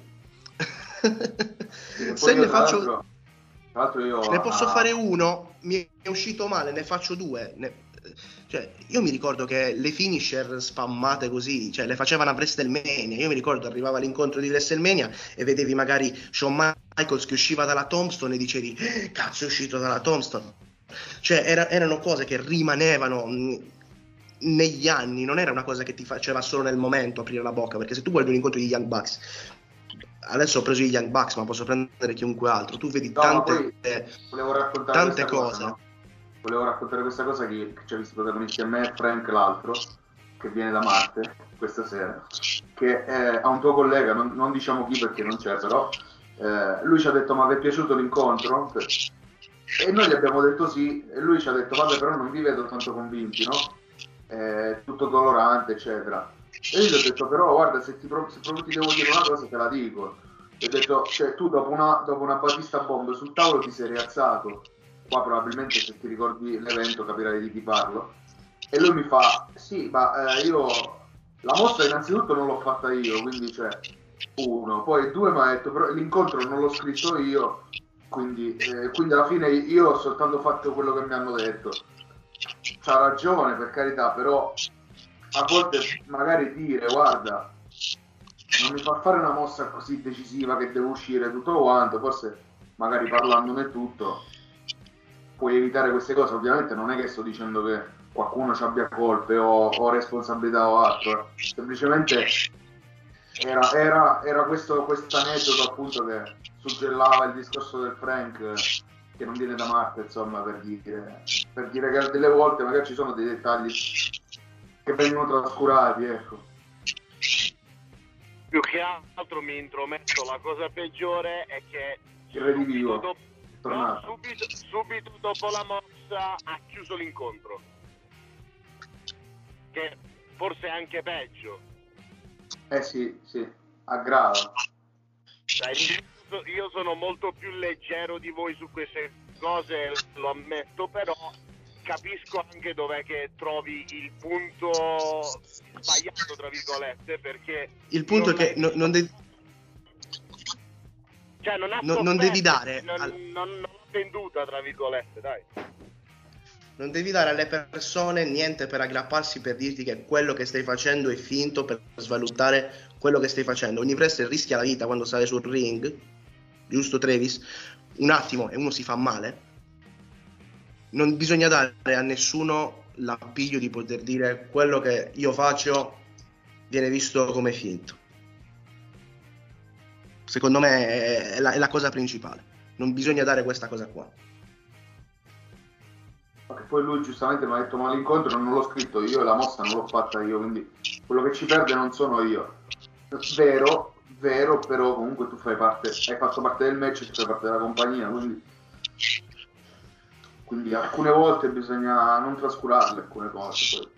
Se ne faccio,
tra l'altro io
ne posso
ah,
fare uno, mi è uscito male, ne faccio due. Ne, cioè, io mi ricordo che le finisher spammate così, cioè le facevano a WrestleMania. Io mi ricordo arrivava all'incontro di WrestleMania e vedevi magari Shawn Michaels che usciva dalla Tombstone e dicevi eh, cazzo è uscito dalla Tombstone. Cioè era, erano cose che rimanevano mh, negli anni, non era una cosa che ti faceva solo nel momento aprire la bocca, perché se tu guardi un incontro di Young Bucks, adesso ho preso i Young Bucks ma posso prendere chiunque altro, tu vedi
no,
tante,
eh, volevo raccontare
tante cose
cosa, no? Volevo raccontare questa cosa che, che ci ha visto protagonisti a me, Frank l'altro che viene da Marte questa sera, che eh, a un tuo collega, non, non diciamo chi perché non c'è, però eh, lui ci ha detto ma vi è piaciuto l'incontro? E noi gli abbiamo detto sì, e lui ci ha detto vabbè però non vi vedo tanto convinti, no? Eh, tutto colorante eccetera, e io gli ho detto però guarda se, ti pro- se proprio ti devo dire una cosa te la dico. Gli ho detto cioè tu dopo una, dopo una Batista bomb sul tavolo ti sei rialzato, qua probabilmente se ti ricordi l'evento capirai di chi parlo, e lui mi fa sì ma eh, io la mossa innanzitutto non l'ho fatta io, quindi cioè uno, poi due mi ha detto però l'incontro non l'ho scritto io, quindi, eh, quindi alla fine io ho soltanto fatto quello che mi hanno detto. C'ha ragione per carità, però a volte magari dire guarda non mi fa fare una mossa così decisiva che devo uscire tutto quanto, forse magari parlandone tutto puoi evitare queste cose. Ovviamente non è che sto dicendo che qualcuno ci abbia colpe o, o responsabilità o altro, semplicemente era, era, era questo aneddoto appunto che suggellava il discorso del Frank che non viene da Marte, insomma, per dire, per dire che delle volte magari ci sono dei dettagli che vengono trascurati, ecco.
Più che altro mi intrometto, la cosa peggiore è che
il redivivo
dopo, no, subito, subito dopo la mossa ha chiuso l'incontro, che forse è anche peggio.
Eh sì, sì, aggrava.
Dai, io sono molto più leggero di voi su queste cose, lo ammetto, però capisco anche dov'è che trovi il punto sbagliato tra virgolette, perché
il punto è che no, non devi
cioè non, ha
no, non devi dare
non,
al...
non, non l'ho venduta tra virgolette, dai.
Non devi dare alle persone niente per aggrapparsi per dirti che quello che stai facendo è finto, per svalutare quello che stai facendo. Ogni wrestler rischia la vita quando sale sul ring, giusto Travis? Un attimo e uno si fa male. Non bisogna dare a nessuno l'appiglio di poter dire quello che io faccio viene visto come finto. Secondo me è la, è la cosa principale. Non bisogna dare questa cosa qua.
Poi lui giustamente mi ha detto ma l'incontro non l'ho scritto io e la mossa non l'ho fatta io, quindi quello che ci perde non sono io. Vero, vero, però comunque tu fai parte, hai fatto parte del match, fai parte della compagnia, quindi, quindi alcune volte bisogna non trascurarle alcune cose. Poi.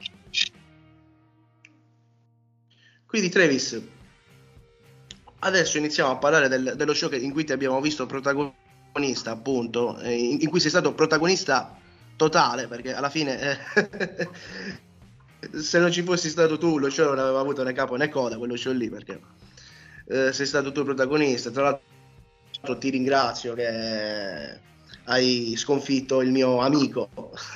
Quindi Travis, adesso iniziamo a parlare del, dello show che, in cui ti abbiamo visto protagonista, appunto, in, in cui sei stato protagonista totale, perché alla fine eh, se non ci fossi stato tu lo show non aveva avuto né capo né coda, quello show lì, perché eh, sei stato tu il protagonista. Tra l'altro ti ringrazio che hai sconfitto il mio amico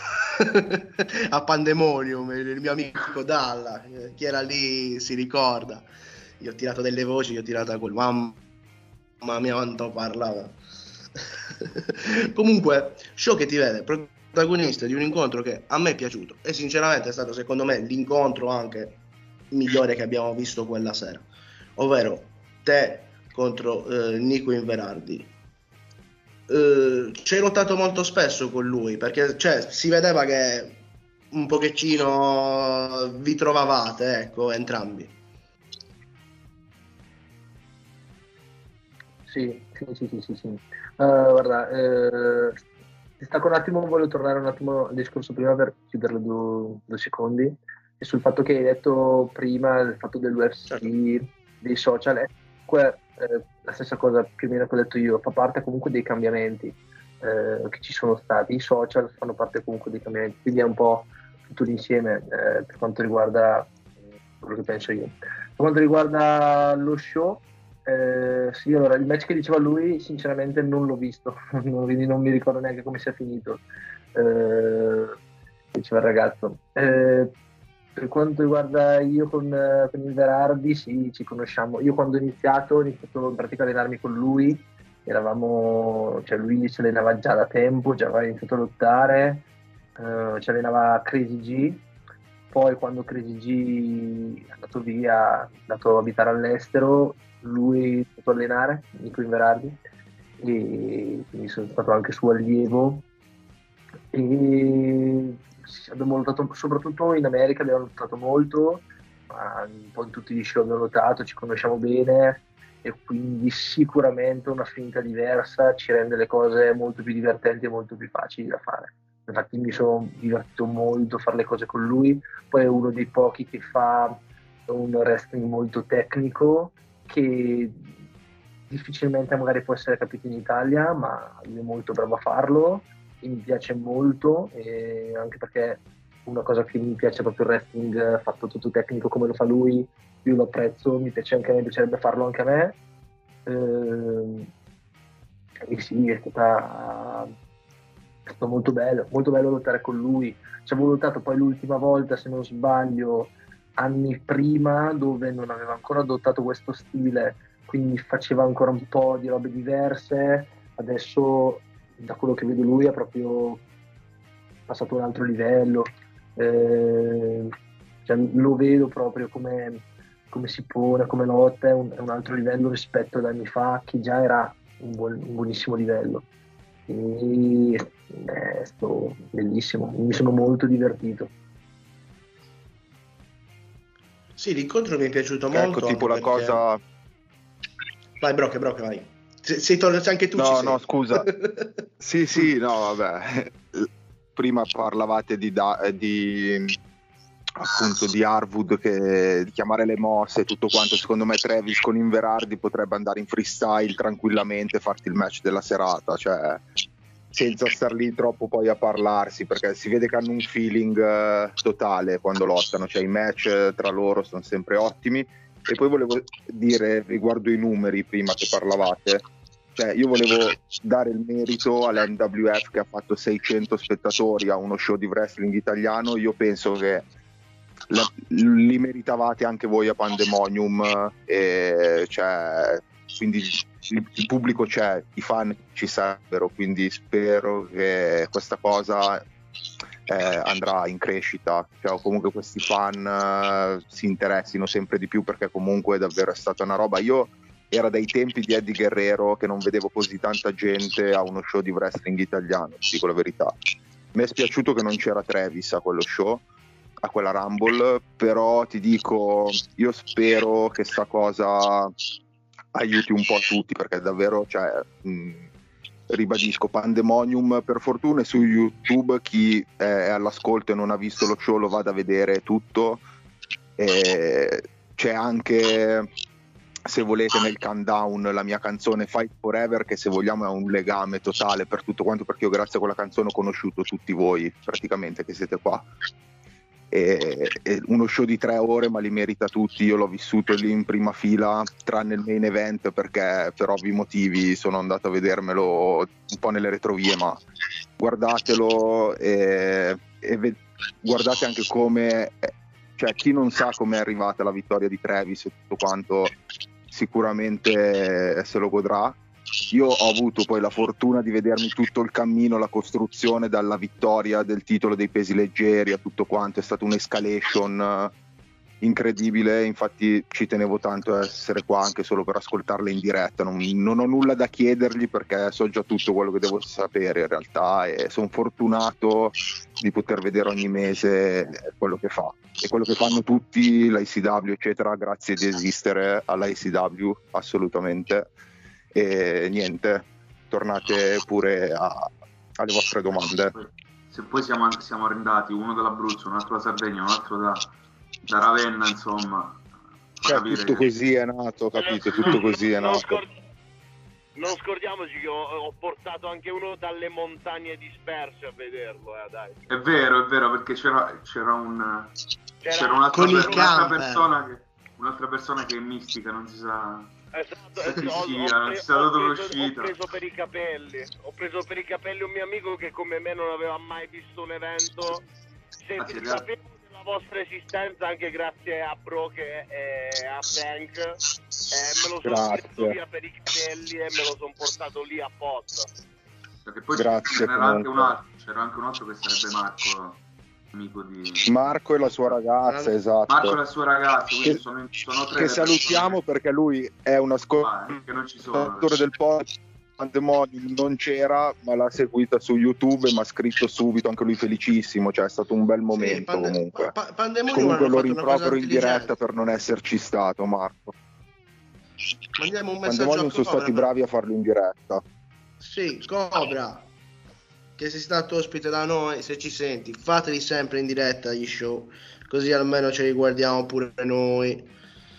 a Pandemonium, il mio amico Dalla, chi era lì si ricorda. Io ho tirato delle voci, io ho tirato quel mamma mia quanto parlava. Comunque show che ti vede protagonista di un incontro che a me è piaciuto e sinceramente è stato secondo me l'incontro anche migliore che abbiamo visto quella sera, ovvero te contro eh, Nico Inverardi. eh, ci hai lottato molto spesso con lui, perché cioè, si vedeva che un pochettino vi trovavate, ecco, entrambi.
Sì, sì, sì, sì, sì, sì. Uh, guarda, eh, ti stacco un attimo, voglio tornare un attimo al discorso prima per chiuderlo due, due secondi, e sul fatto che hai detto prima, il fatto dell'U F C, certo, dei social, è comunque eh, la stessa cosa più o meno che ho detto io, fa parte comunque dei cambiamenti eh, che ci sono stati, i social fanno parte comunque dei cambiamenti, quindi è un po' tutto l'insieme eh, per quanto riguarda quello che penso io. Per quanto riguarda lo show, Eh, sì, allora il match che diceva lui sinceramente non l'ho visto, quindi non mi ricordo neanche come sia finito, eh, diceva il ragazzo. Eh, per quanto riguarda io con, con il Verardi, sì, ci conosciamo. Io quando ho iniziato ho iniziato in pratica a allenarmi con lui, eravamo, cioè lui si allenava già da tempo, già aveva iniziato a lottare, eh, ci allenava Crazy G. Poi quando Crazy G è andato via, è andato a abitare all'estero, lui è stato a allenare Nico Inverardi, e quindi sono stato anche suo allievo, e abbiamo lottato soprattutto in America, abbiamo lottato molto, ma un po' in tutti gli show abbiamo lottato, ci conosciamo bene, e quindi sicuramente una finta diversa ci rende le cose molto più divertenti e molto più facili da fare. Infatti mi sono divertito molto a fare le cose con lui. Poi è uno dei pochi che fa un wrestling molto tecnico, che difficilmente magari può essere capito in Italia, ma lui è molto bravo a farlo e mi piace molto, e anche perché una cosa che mi piace è proprio il wrestling fatto tutto tecnico come lo fa lui, io lo apprezzo, mi piace anche a me, piacerebbe farlo anche a me, eh, e sì, è stata è stato molto bello, molto bello lottare con lui. Ci avevo lottato poi l'ultima volta, se non sbaglio, anni prima, dove non aveva ancora adottato questo stile, quindi faceva ancora un po' di robe diverse. Adesso, da quello che vedo, lui ha proprio passato a un altro livello, eh, cioè, lo vedo proprio come, come si pone, come lotta, è un, è un altro livello rispetto ad anni fa, che già era un, buon, un buonissimo livello. E è stato bellissimo, mi sono molto divertito.
Sì, l'incontro mi è piaciuto
ecco,
molto.
Ecco, tipo la
perché...
cosa...
Vai, Broche, Broche, vai. Se, sei tornato anche tu.
No,
ci
no,
sei.
scusa. sì, sì, no, vabbè. Prima parlavate di, da, di appunto di Harwood, che di chiamare le mosse e tutto quanto. Secondo me Travis con Inverardi potrebbe andare in freestyle tranquillamente e farti il match della serata, cioè senza star lì troppo poi a parlarsi, perché si vede che hanno un feeling uh, totale quando lottano, cioè i match tra loro sono sempre ottimi. E poi volevo dire riguardo i numeri, prima che parlavate, cioè io volevo dare il merito all'N W F che ha fatto seicento spettatori a uno show di wrestling italiano. Io penso che la, li meritavate anche voi a Pandemonium, e cioè, quindi il, il pubblico c'è, i fan ci sarebbero, quindi spero che questa cosa eh, andrà in crescita, cioè comunque questi fan eh, si interessino sempre di più, perché comunque davvero è stata una roba. Io era dai tempi di Eddie Guerrero che non vedevo così tanta gente a uno show di wrestling italiano, ti dico la verità. Mi è spiaciuto che non c'era Travis a quello show, a quella Rumble, però ti dico, io spero che sta cosa aiuti un po' tutti, perché davvero, cioè, mh, ribadisco, Pandemonium per fortuna è su YouTube, chi è all'ascolto e non ha visto lo show lo vada a vedere tutto, e c'è anche, se volete, nel countdown la mia canzone Fight Forever, che se vogliamo è un legame totale per tutto quanto, perché io grazie a quella canzone ho conosciuto tutti voi praticamente che siete qua. E, e uno show di tre ore, ma li merita tutti. Io l'ho vissuto lì in prima fila, tranne il main event, perché per ovvi motivi sono andato a vedermelo un po' nelle retrovie, ma guardatelo e, e ve- guardate anche come, cioè chi non sa come è arrivata la vittoria di Travis e tutto quanto sicuramente se lo godrà. Io ho avuto poi la fortuna di vedermi tutto il cammino, la costruzione dalla vittoria del titolo dei pesi leggeri a tutto quanto, è stata un'escalation incredibile, infatti ci tenevo tanto a essere qua anche solo per ascoltarle in diretta, non, non ho nulla da chiedergli perché so già tutto quello che devo sapere in realtà, e sono fortunato di poter vedere ogni mese quello che fa e quello che fanno tutti, l'I C W eccetera, grazie di esistere all'I C W assolutamente. E niente, tornate pure a, alle vostre domande.
Se poi siamo, siamo arrendati, uno dall'Abruzzo, un altro da Sardegna, un altro da, da Ravenna, insomma.
Cioè, tutto che... così è nato, capite? Tutto così è nato.
Non, scor- non scordiamoci che ho, ho portato anche uno dalle montagne disperse a vederlo, eh, dai.
È vero, è vero, perché c'era, c'era un
c'era,
c'era un'altra,
con il
per, un'altra
camper.
persona che un'altra persona che è mistica, non si sa.
Esatto,
Se
esatto,
chi
ho,
sia,
ho,
non
pre-
si sa da
ho,
dove è
preso, ho
uscita.
preso per i capelli ho preso per i capelli un mio amico che come me non aveva mai visto un evento. Se
Ah, sì,
sapevo della vostra esistenza anche grazie a Broke e a Frank, eh, me lo sono tirato via per i capelli e me lo sono portato lì apposta.
Perché poi
Grazie,
c'era anche, un
comunque.
altro, c'era anche un altro che sarebbe Marco, amico di
Marco e la sua ragazza, esatto.
Marco e la sua ragazza, quindi
che,
sono, sono tre
che
le
salutiamo
persone
perché lui è un
Ah, che non ci sono.
ascoltatore del podcast. Pandemonium non c'era, ma l'ha seguita su YouTube e mi ha scritto subito, anche lui felicissimo, cioè è stato un bel momento.
Pande-
comunque
pa- Pandemonium
comunque
hanno
lo
fatto una cosa
rimprovero in diretta
intelligente.
per non esserci stato, Marco.
Mandiamo un messaggio
Pandemonium
a
sono
Cobra,
stati
per-
bravi a farlo in diretta.
Sì, Cobra, che sei stato ospite da noi, se ci senti, fateli sempre in diretta gli show, così almeno ce li guardiamo pure noi.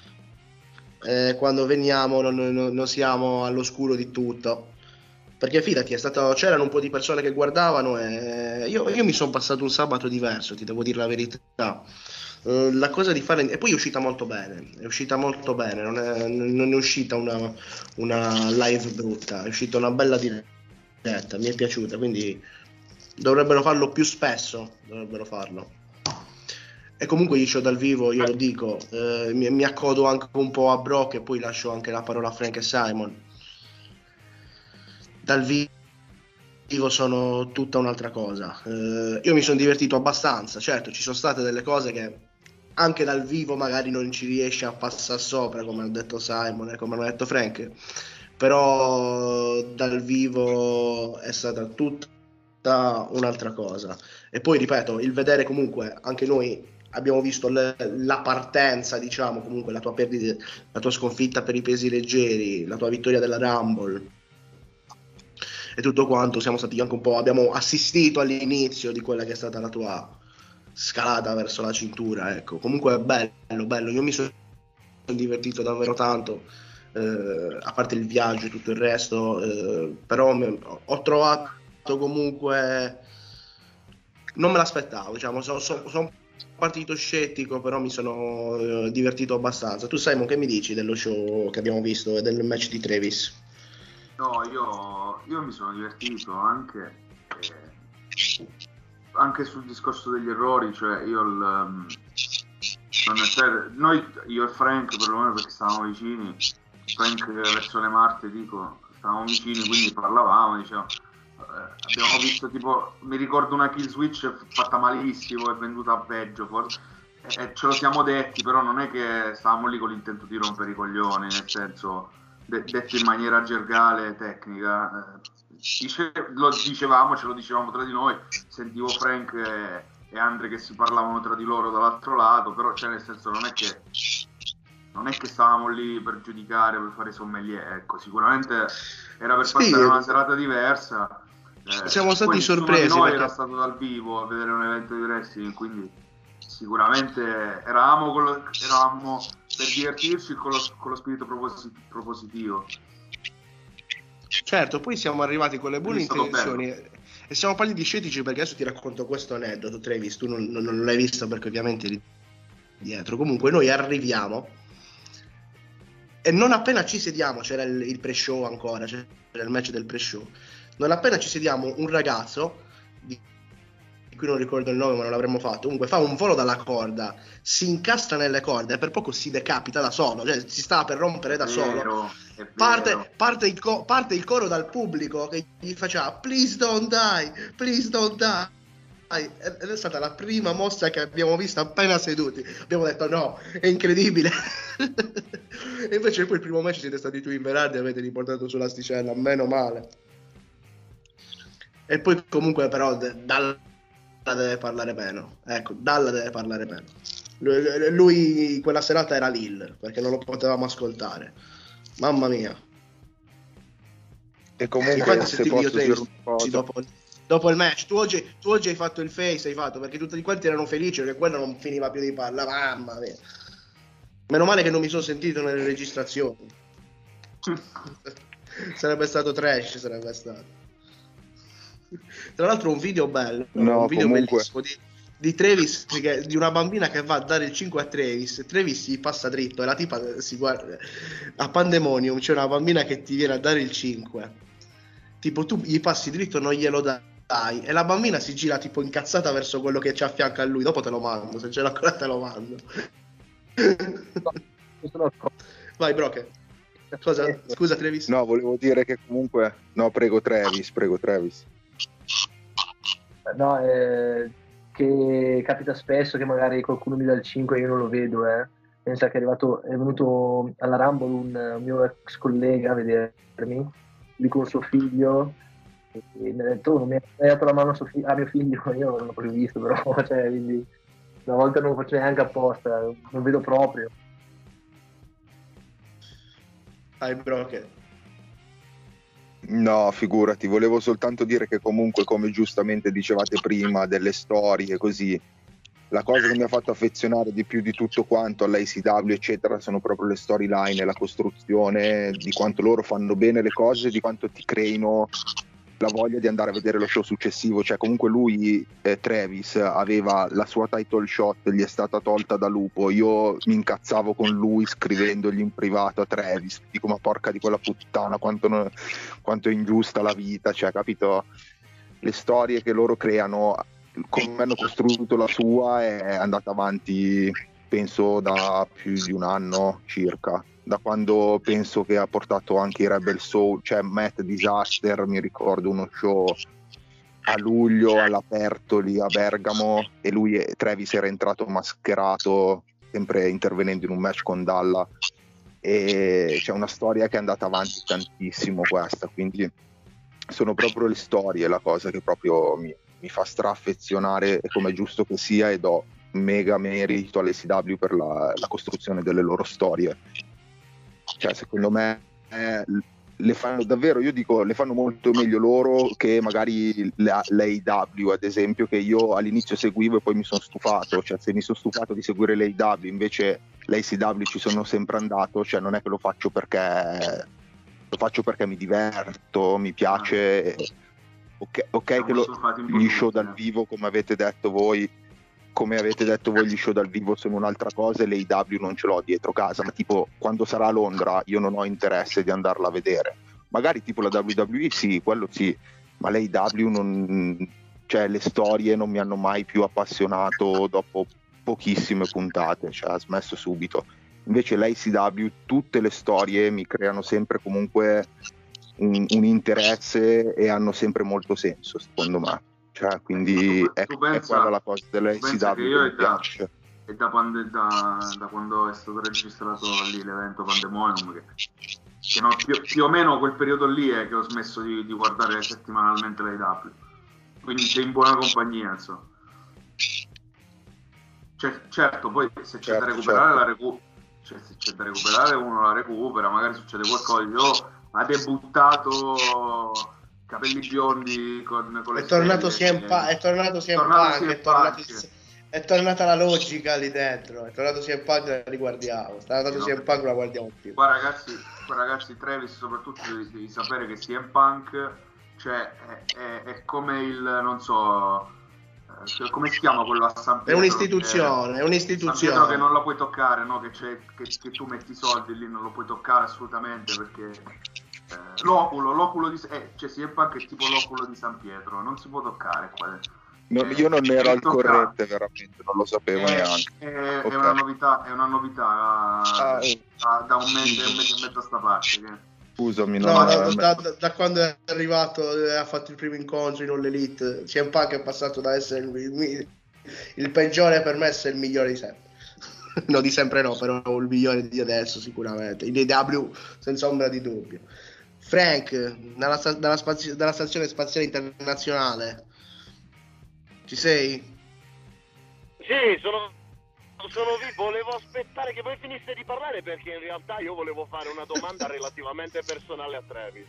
Eh, quando veniamo non, non- non siamo all'oscuro di tutto. Perché fidati, è stato, c'erano un po' di persone che guardavano e io, io mi sono passato un sabato diverso, ti devo dire la verità. Eh, la cosa di fare, e poi è uscita molto bene, è uscita molto bene, non è, non è uscita una, una live brutta, è uscita una bella diretta, mi è piaciuta, quindi dovrebbero farlo più spesso, dovrebbero farlo. E comunque io dal vivo, io lo dico, eh, mi, mi accodo anche un po' a Brock e poi lascio anche la parola a Frank e Simon. Dal vivo sono tutta un'altra cosa. Eh, io mi sono divertito abbastanza, certo, ci sono state delle cose che anche dal vivo magari non ci riesce a passare sopra, come ha detto Simon e come ha detto Frank, però dal vivo è stata tutta un'altra cosa. E poi ripeto, il vedere comunque, anche noi abbiamo visto le, la partenza, diciamo, comunque la tua perdita, la tua sconfitta per i pesi leggeri, la tua vittoria della Rumble e tutto quanto, siamo stati anche un po', abbiamo assistito all'inizio di quella che è stata la tua scalata verso la cintura, ecco. Comunque è bello, bello, io mi sono divertito davvero tanto, eh, a parte il viaggio e tutto il resto, eh, però me, ho trovato comunque, non me l'aspettavo, diciamo, sono son, son partito scettico, però mi sono eh, divertito abbastanza. Tu Simon, che mi dici dello show che abbiamo visto e del match di Travis?
No, io, io mi sono divertito anche eh, anche sul discorso degli errori, cioè io il, um, non è per, noi, io e Frank perlomeno perché stavamo vicini, Frank verso le Marte dico, stavamo vicini, quindi parlavamo, diciamo, eh, abbiamo visto tipo, mi ricordo una kill switch fatta malissimo e venduta peggio forse, e, e ce lo siamo detti, però non è che stavamo lì con l'intento di rompere i coglioni, nel senso, de- detto in maniera gergale, tecnica, eh, dice, lo dicevamo, ce lo dicevamo tra di noi, sentivo Frank e, e Andre che si parlavano tra di loro dall'altro lato, però cioè nel senso non è che non è che stavamo lì per giudicare, per fare sommelier, ecco, sicuramente era per
Sì,
passare
eh,
una serata diversa. Eh,
siamo stati
poi nessuno
sorpresi
di noi
perché-
era stato dal vivo a vedere un evento di wrestling, quindi sicuramente eravamo, con lo- eravamo per divertirci con lo, con lo spirito proposi- propositivo.
Certo, poi siamo arrivati con le buone
Quindi è stato
intenzioni e siamo partiti scettici, perché adesso ti racconto questo aneddoto, Travis, tu non, non- non l'hai visto perché ovviamente eri dietro. Comunque noi arriviamo e non appena ci sediamo, c'era il, il pre-show ancora, c'era il match del pre-show, non appena ci sediamo un ragazzo di di cui non ricordo il nome ma non l'avremmo fatto, comunque fa un volo dalla corda, si incastra nelle corde e per poco si decapita da solo, cioè si stava per rompere da solo.
Vero, è vero.
Parte, parte, il co- parte il coro dal pubblico che gli faceva please don't die, please don't die, ed è stata la prima mossa che abbiamo visto appena seduti. Abbiamo detto no, è incredibile. E invece poi il primo match siete stati tu in Berardi e avete riportato sull'asticella, meno male. E poi comunque però Dalla deve parlare meno, ecco, Dalla deve parlare meno. Lui, lui quella serata era Lil, perché non lo potevamo ascoltare. Mamma mia.
E comunque se posso dire una cosa,
dopo, dopo il match tu oggi, tu oggi hai fatto il face, hai fatto perché tutti quanti erano felici perché quello non finiva più di parlare. Mamma mia, meno male che non mi sono sentito nelle registrazioni. Sarebbe stato trash, sarebbe stato. Tra l'altro un video bello,
no,
un video
comunque...
bellissimo di, di Travis, che, di una bambina che va a dare il cinque a Travis. Travis gli passa dritto e la tipa si guarda. A Pandemonium c'è una bambina che ti viene a dare il cinque, tipo tu gli passi dritto, non glielo dai e la bambina si gira tipo incazzata verso quello che c'è a fianco a lui. Dopo te lo mando, se ce l'ho ancora te lo mando. Vai Broke. Cosa? Scusa Travis.
No, volevo dire che comunque no, prego Travis, prego Travis.
No, eh, che capita spesso che magari qualcuno mi dà il cinque e io non lo vedo, eh. Pensa che è arrivato, è venuto alla Rumble un, un mio ex collega a vedermi, lui con suo figlio, e mi ha detto, oh, non mi hai dato la mano a, suo fi- a mio figlio, io non l'ho proprio visto, però, cioè, quindi una volta non lo faccio neanche apposta, non vedo proprio.
Dai Broke.
No, figurati, volevo soltanto dire che comunque, come giustamente dicevate prima, delle storie così, la cosa che mi ha fatto affezionare di più di tutto quanto all'A C W eccetera sono proprio le storyline e la costruzione, di quanto loro fanno bene le cose, di quanto ti creino la voglia di andare a vedere lo show successivo. Cioè comunque lui, eh, Travis, aveva la sua title shot, gli è stata tolta da Lupo, io mi incazzavo con lui scrivendogli in privato a Travis, dico ma porca di quella puttana, quanto, no, quanto è ingiusta la vita, cioè capito, le storie che loro creano, come hanno costruito la sua è andata avanti penso da più di un anno circa, da quando penso che ha portato anche i Rebel Soul, cioè Matt Disaster, mi ricordo uno show a luglio all'aperto lì a Bergamo e lui e Travis era entrato mascherato, sempre intervenendo in un match con Dalla, e c'è una storia che è andata avanti tantissimo questa, quindi sono proprio le storie la cosa che proprio mi, mi fa straffezionare, e come è giusto che sia, e do mega merito alle C W per la, la costruzione delle loro storie. Cioè secondo me eh, le fanno davvero, io dico le fanno molto meglio loro che magari l'A E W ad esempio, che io all'inizio seguivo e poi mi sono stufato. Cioè se mi sono stufato di seguire l'A E W, invece l'A C W ci sono sempre andato, cioè non è che lo faccio perché lo faccio perché mi diverto, mi piace. Ok, okay che lo, gli show dal vivo, come avete detto voi come avete detto voi gli show dal vivo sono un'altra cosa, e l'A E W non ce l'ho dietro casa, ma tipo quando sarà a Londra io non ho interesse di andarla a vedere. Magari tipo la W W E sì, quello sì, ma l'A E W non, cioè le storie non mi hanno mai più appassionato dopo pochissime puntate, cioè ha smesso subito. Invece l'A C W tutte le storie mi creano sempre comunque un, un interesse e hanno sempre molto senso secondo me. Cioè, quindi è, pensa, è quella la cosa dell'A C W che mi piace.
E da quando, da, da quando è stato registrato lì l'evento Pandemonium, che, che no, più, più o meno quel periodo lì è che ho smesso di, di guardare settimanalmente l'A E W. Quindi sei in buona compagnia, insomma. Cioè, certo, poi se c'è certo, da recuperare certo. la recu- cioè, se c'è da recuperare uno la recupera, magari succede qualcosa, io ha debuttato capelli biondi con, con le
è tornato C M Punk, è tornato C M Punk, è, tornato, è tornata la logica lì dentro, è tornato C M Punk, la riguardiamo, è tornato no. C M Punk, la guardiamo più.
Qua ragazzi, qua ragazzi Travis soprattutto devi, devi sapere che C M Punk, cioè è, è, è come il, non so, eh, come si chiama quello a San Pietro?
È un'istituzione, è un'istituzione.
San Pietro che non la puoi toccare, no? Che, c'è, che, che tu metti i soldi lì, non lo puoi toccare assolutamente perché... Eh, l'oculo, l'oculo di eh, cioè si è anche tipo l'oculo di San Pietro, non si può toccare qua.
No, eh, io non ero al corrente, veramente, non lo sapevo
è,
neanche.
È,
okay.
è una novità, è una novità ah, eh. da un mese, un mese e mezzo a sta parte. Che...
Scusami,
No,
non
no,
è-
da, da- da quando è arrivato e ha fatto il primo incontro in All Elite, C M Punk è passato da essere il, il- il peggiore per me a essere il migliore di sempre. No, di sempre no, però il migliore di adesso sicuramente. In A E W senza ombra di dubbio. Frank, dalla, sta- dalla spazio- dalla stazione spaziale internazionale, ci sei?
Sì, sono, sono vivo, volevo aspettare che voi finisse di parlare perché in realtà io volevo fare una domanda relativamente personale a Travis.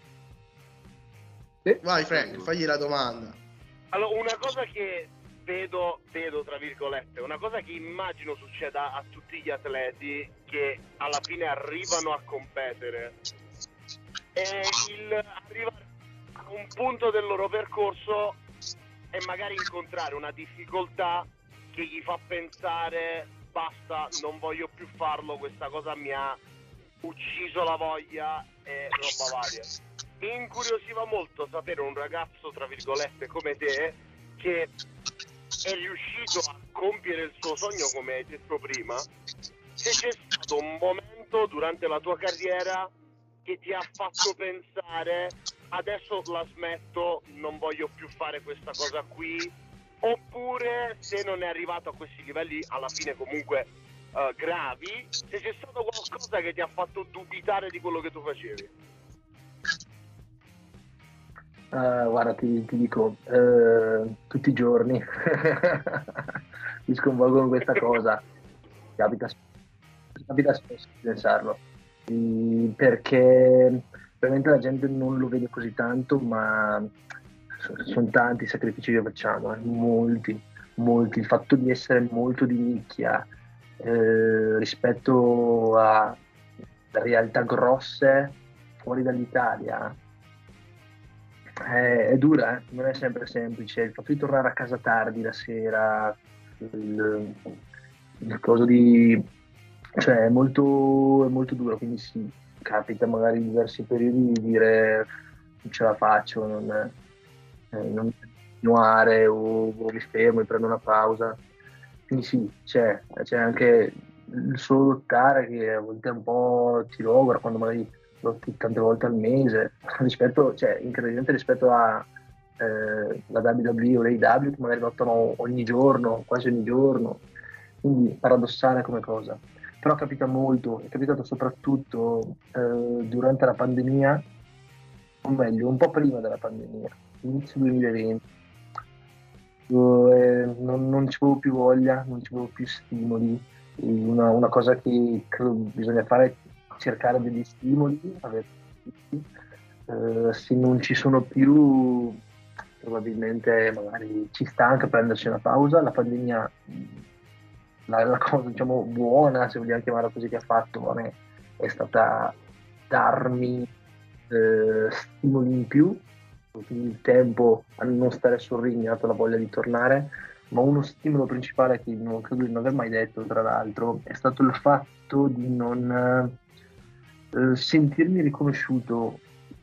Vai Frank, fagli la domanda.
Allora, una cosa che vedo, vedo tra virgolette, una cosa che immagino succeda a tutti gli atleti che alla fine arrivano a competere è il arrivare a un punto del loro percorso e magari incontrare una difficoltà che gli fa pensare basta, non voglio più farlo, questa cosa mi ha ucciso la voglia e roba varia. Mi incuriosiva molto sapere un ragazzo tra virgolette come te che è riuscito a compiere il suo sogno, come hai detto prima, se c'è stato un momento durante la tua carriera che ti ha fatto pensare adesso la smetto, non voglio più fare questa cosa qui, oppure se non è arrivato a questi livelli alla fine comunque uh, gravi, se c'è stato qualcosa che ti ha fatto dubitare di quello che tu facevi.
Uh, guarda, ti, ti dico, uh, tutti i giorni mi sconvolgo con questa cosa, capita, capita spesso di pensarlo, e perché veramente la gente non lo vede così tanto, ma sono, sono tanti i sacrifici che facciamo, eh, molti, molti, il fatto di essere molto di nicchia eh, rispetto a realtà grosse fuori dall'Italia. È, è dura, eh? Non è sempre semplice. Il fatto di tornare a casa tardi la sera, il, il coso di, cioè è molto, è molto duro. Quindi sì, capita magari in diversi periodi di dire non ce la faccio, non, eh, non continuare o, o mi fermo e prendo una pausa. Quindi sì, c'è, c'è anche il solo lottare che a volte è un po' ti logora quando magari lotti tante volte al mese, rispetto, cioè incredibilmente rispetto a eh, la W W E o l'A E W che magari lottano ogni giorno, quasi ogni giorno, quindi paradossale come cosa. Però capita molto, è capitato soprattutto eh, durante la pandemia, o meglio, un po' prima della pandemia, inizio duemilaventi. Eh, non, non ci avevo più voglia, non ci avevo più stimoli. Una, una cosa che credo bisogna fare è cercare degli stimoli, avere, eh, se non ci sono più probabilmente magari ci sta anche prendersi una pausa. La pandemia, la, la cosa diciamo buona, se vogliamo chiamarla così, che ha fatto a me è stata darmi eh, stimoli in più, quindi il tempo a non stare sul ring, mi ha dato la voglia di tornare. Ma uno stimolo principale che non credo di non aver mai detto, tra l'altro, è stato il fatto di non eh, sentirmi riconosciuto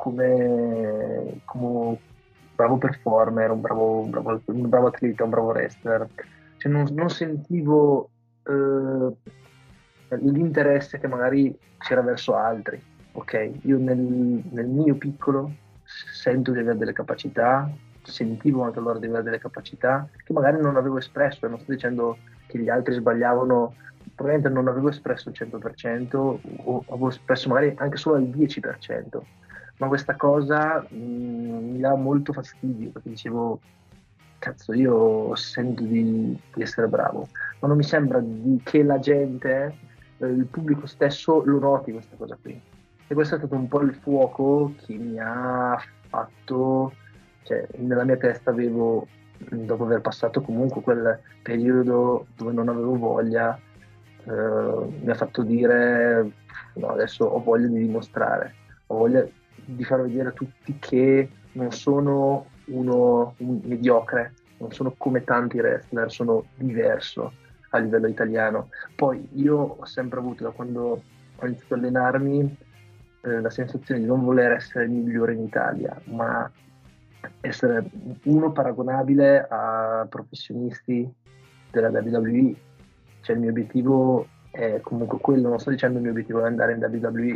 come, come un bravo performer, un bravo, un, bravo, un bravo atleta, un bravo wrestler. Cioè non, non sentivo eh, l'interesse che magari c'era verso altri. Ok, io nel, nel mio piccolo sento di avere delle capacità, sentivo anche loro di avere delle capacità che magari non avevo espresso, e non sto dicendo che gli altri sbagliavano, probabilmente non avevo espresso il cento per cento o avevo espresso magari anche solo il dieci per cento, ma questa cosa mh, mi dà molto fastidio, perché dicevo cazzo, io sento di, di essere bravo, ma non mi sembra di, che la gente, eh, il pubblico stesso lo noti questa cosa qui, e questo è stato un po' il fuoco che mi ha fatto. Cioè, nella mia testa avevo, dopo aver passato comunque quel periodo dove non avevo voglia, eh, mi ha fatto dire no, adesso ho voglia di dimostrare, ho voglia di far vedere a tutti che non sono uno un mediocre, non sono come tanti wrestler, sono diverso a livello italiano. Poi io ho sempre avuto, da quando ho iniziato a allenarmi, eh, la sensazione di non voler essere il migliore in Italia, ma essere uno paragonabile a professionisti della W W E. Cioè il mio obiettivo è comunque quello, non sto dicendo il mio obiettivo è andare in W W E,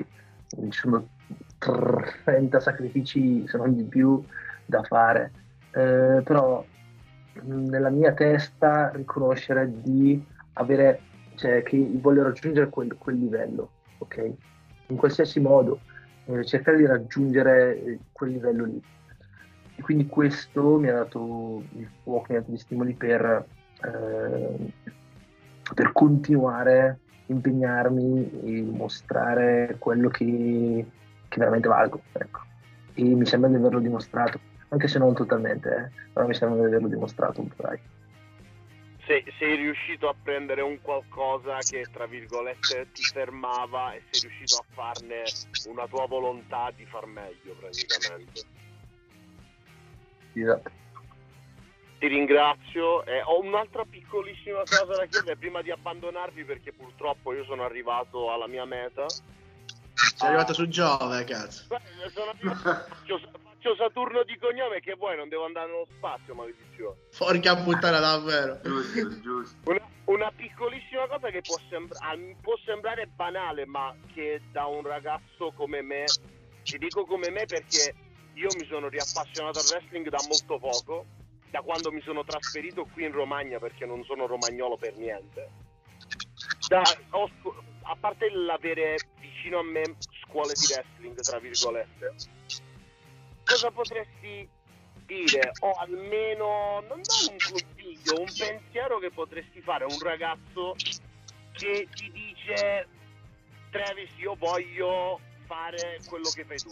ci sono trenta sacrifici, se non di più, da fare, eh, però nella mia testa riconoscere di avere, cioè che voglio raggiungere quel, quel livello, ok? In qualsiasi modo, eh, cercare di raggiungere quel livello lì. E quindi questo mi ha dato il fuoco, mi ha dato gli stimoli per, eh, per continuare, impegnarmi e mostrare quello che, che veramente valgo, ecco. E mi sembra di averlo dimostrato, anche se non totalmente, eh, però mi sembra di averlo dimostrato un po', dai.
Sei, sei riuscito a prendere un qualcosa che, tra virgolette, ti fermava e sei riuscito a farne una tua volontà di far meglio, praticamente.
Esatto.
Ti ringrazio. Eh, ho un'altra piccolissima cosa da chiedere prima di abbandonarvi, perché purtroppo io sono arrivato alla mia meta.
Sei arrivato su Giove, cazzo.
Beh, sono arrivato, faccio, faccio Saturno di cognome, che vuoi, non devo andare nello spazio, maledizione.
Porca puttana, davvero.
Giusto, giusto.
Una, una piccolissima cosa che può, sembra, può sembrare banale, ma che da un ragazzo come me, ti dico come me perché io mi sono riappassionato al wrestling da molto poco, da quando mi sono trasferito qui in Romagna, perché non sono romagnolo per niente. Da, ho, a parte l'avere vicino a me scuole di wrestling, tra virgolette, cosa potresti dire, o almeno non dare un consiglio, un pensiero che potresti fare a un ragazzo che ti dice: Travis, io voglio fare quello che fai tu?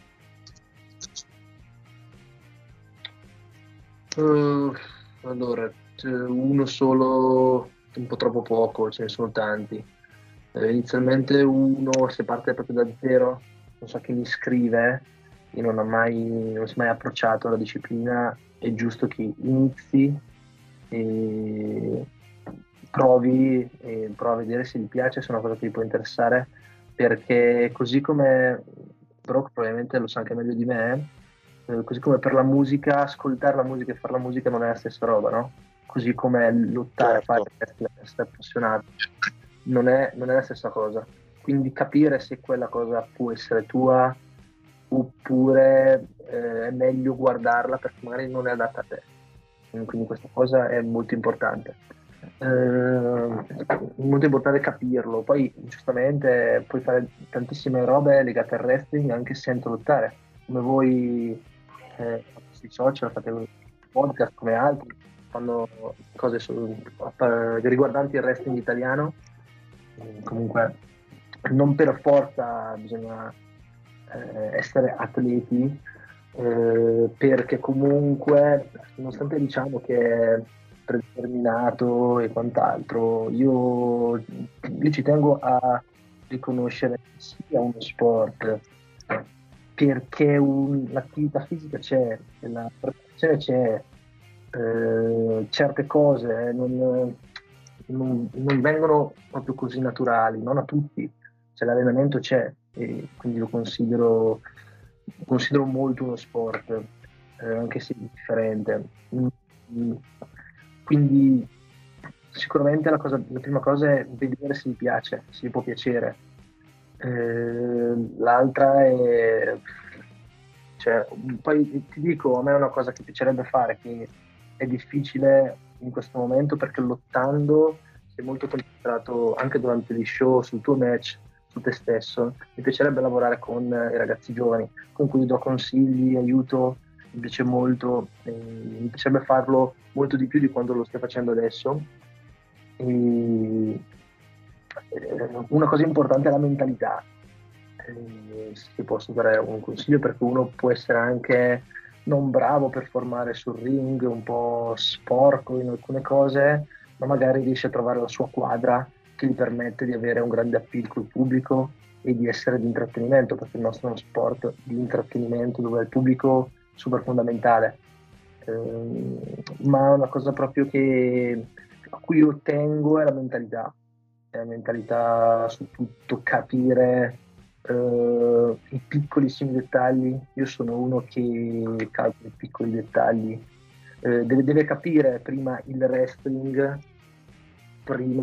Uh, allora, uno solo un po' troppo poco, ce ne sono tanti. Eh, inizialmente uno, se parte proprio da zero, non so chi mi scrive, e non ha mai, non si è mai approcciato alla disciplina, è giusto che inizi e provi, e provi a vedere se gli piace, se è una cosa che gli può interessare, perché così come Brock probabilmente lo sa anche meglio di me, eh, così come per la musica, ascoltare la musica e fare la musica non è la stessa roba, no? Così come lottare,
Certo.
fare, essere appassionato, non è, non è la stessa cosa. Quindi capire se quella cosa può essere tua oppure eh, è meglio guardarla perché magari non è adatta a te. Quindi questa cosa è molto importante. Eh, molto importante capirlo. Poi giustamente puoi fare tantissime robe legate al wrestling anche senza lottare, come voi eh, sui social fate podcast come altri, fanno cose su, riguardanti il wrestling italiano. Comunque non per forza bisogna eh, essere atleti, eh, perché comunque nonostante diciamo che è predeterminato e quant'altro, io, io ci tengo a riconoscere che sia uno sport, perché un, l'attività fisica c'è, la preparazione c'è, eh, certe cose non, non, non vengono proprio così naturali, non a tutti, cioè l'allenamento c'è e quindi lo considero, considero molto uno sport, eh, anche se differente. Quindi sicuramente la, cosa, la prima cosa è vedere se gli piace, se gli può piacere. Eh, l'altra è, cioè, poi ti dico, a me è una cosa che piacerebbe fare, che è difficile in questo momento perché lottando sei molto concentrato anche durante gli show sul tuo match, su te stesso. Mi piacerebbe lavorare con i ragazzi giovani con cui do consigli, aiuto, mi piace molto, eh, mi piacerebbe farlo molto di più di quanto lo stia facendo adesso. E una cosa importante è la mentalità. Eh, se posso dare un consiglio, perché uno può essere anche non bravo per formare sul ring, un po' sporco in alcune cose, ma magari riesce a trovare la sua quadra che gli permette di avere un grande appeal col pubblico e di essere di intrattenimento, perché il nostro è uno sport di intrattenimento dove il pubblico è super fondamentale. Eh, ma una cosa proprio che a cui io tengo è la mentalità. La mentalità su tutto, capire uh, i piccolissimi dettagli. Io sono uno che calcola i piccoli dettagli, uh, deve, deve capire prima il wrestling prima di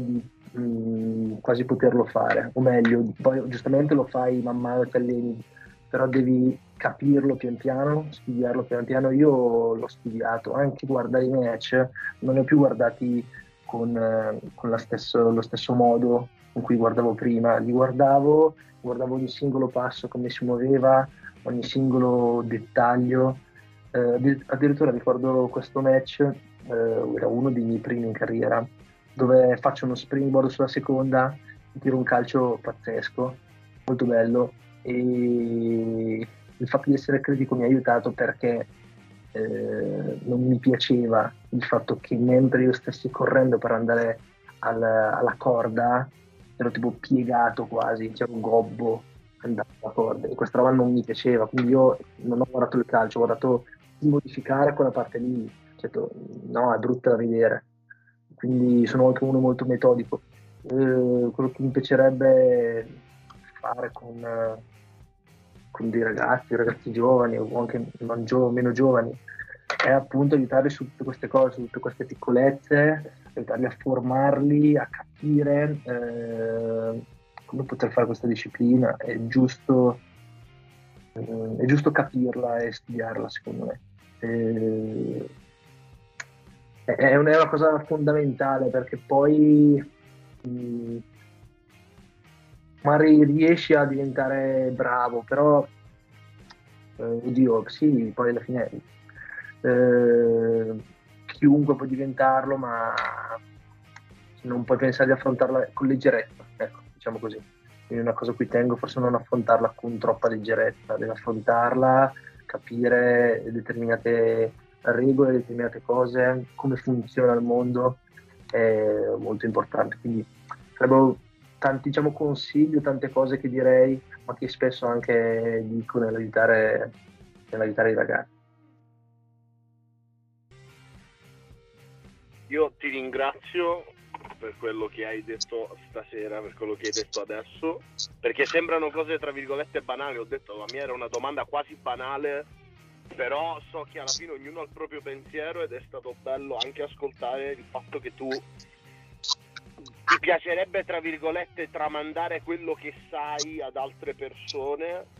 mh, quasi poterlo fare, o meglio, poi giustamente lo fai man mano che alleni, però devi capirlo pian piano, studiarlo pian piano. Io l'ho studiato, anche guardare i match non ne ho più guardati con, eh, con la stesso, lo stesso modo con cui guardavo prima, li guardavo, guardavo ogni singolo passo, come si muoveva, ogni singolo dettaglio. Eh, addirittura ricordo questo match, eh, era uno dei miei primi in carriera, dove faccio uno springboard sulla seconda, tiro un calcio pazzesco, molto bello, e il fatto di essere critico mi ha aiutato perché eh, non mi piaceva il fatto che mentre io stessi correndo per andare al, alla corda ero tipo piegato quasi, c'era un gobbo andare alla corda, e questa roba non mi piaceva, quindi io non ho guardato il calcio, ho guardato di modificare quella parte lì, ho detto no, è brutta da vedere, quindi sono anche uno molto metodico. Eh, quello che mi piacerebbe fare con, con dei ragazzi, ragazzi giovani o anche non gio- meno giovani, è appunto aiutarli su tutte queste cose, su tutte queste piccolezze, aiutarli a formarli, a capire eh, come poter fare questa disciplina. È giusto, eh, è giusto capirla e studiarla, secondo me. Eh, è una, è una cosa fondamentale, perché poi mh, magari riesci a diventare bravo, però eh, oddio, sì, poi alla fine eh, chiunque può diventarlo, ma non puoi pensare di affrontarla con leggerezza, ecco, diciamo così. Quindi una cosa a cui tengo, forse non affrontarla con troppa leggerezza, devi affrontarla, capire determinate regole, determinate cose, come funziona il mondo, è molto importante. Quindi sarebbero tanti, diciamo, consigli, tante cose che direi, ma che spesso anche dico nell'aiutare, nell'aiutare i ragazzi.
Io ti ringrazio per quello che hai detto stasera, per quello che hai detto adesso, perché sembrano cose tra virgolette banali. Ho detto, la mia era una domanda quasi banale, però so che alla fine ognuno ha il proprio pensiero, ed è stato bello anche ascoltare il fatto che tu ti piacerebbe tra virgolette tramandare quello che sai ad altre persone.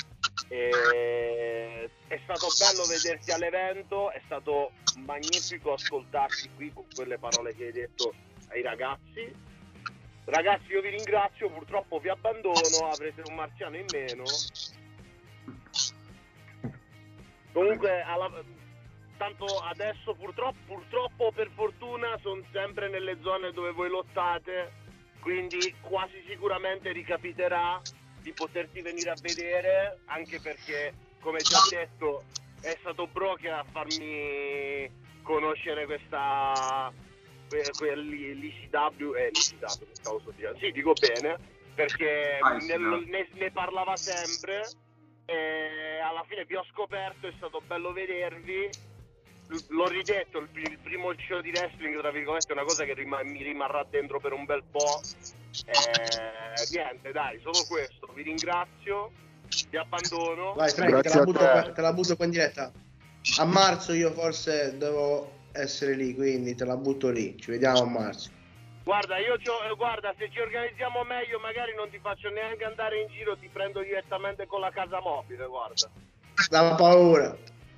E è stato bello vederti all'evento, è stato magnifico ascoltarti qui con quelle parole che hai detto ai ragazzi. Ragazzi, io vi ringrazio, purtroppo vi abbandono, avrete un marziano in meno. Comunque alla... tanto adesso purtroppo, purtroppo per fortuna sono sempre nelle zone dove voi lottate, quindi quasi sicuramente ricapiterà di poterti venire a vedere, anche perché, come già detto, è stato Broker a farmi conoscere questa l'I C W, eh, l'I C W, che stavo sto dicendo, sì, dico bene, perché
ah,
ne, ne, ne parlava sempre, e alla fine vi ho scoperto, è stato bello vedervi. L'ho ridetto, il, il primo show di wrestling, tra virgolette, è una cosa che rima, mi rimarrà dentro per un bel po'. Eh, niente, dai, solo questo. Vi ringrazio, vi abbandono.
Vai Frank, te la, butto qua, te la butto qua in diretta. A marzo io forse devo essere lì, quindi te la butto lì. Ci vediamo a marzo.
Guarda, io c'ho, guarda, se ci organizziamo meglio, magari non ti faccio neanche andare in giro, ti prendo direttamente con la casa mobile, guarda.
Dava paura.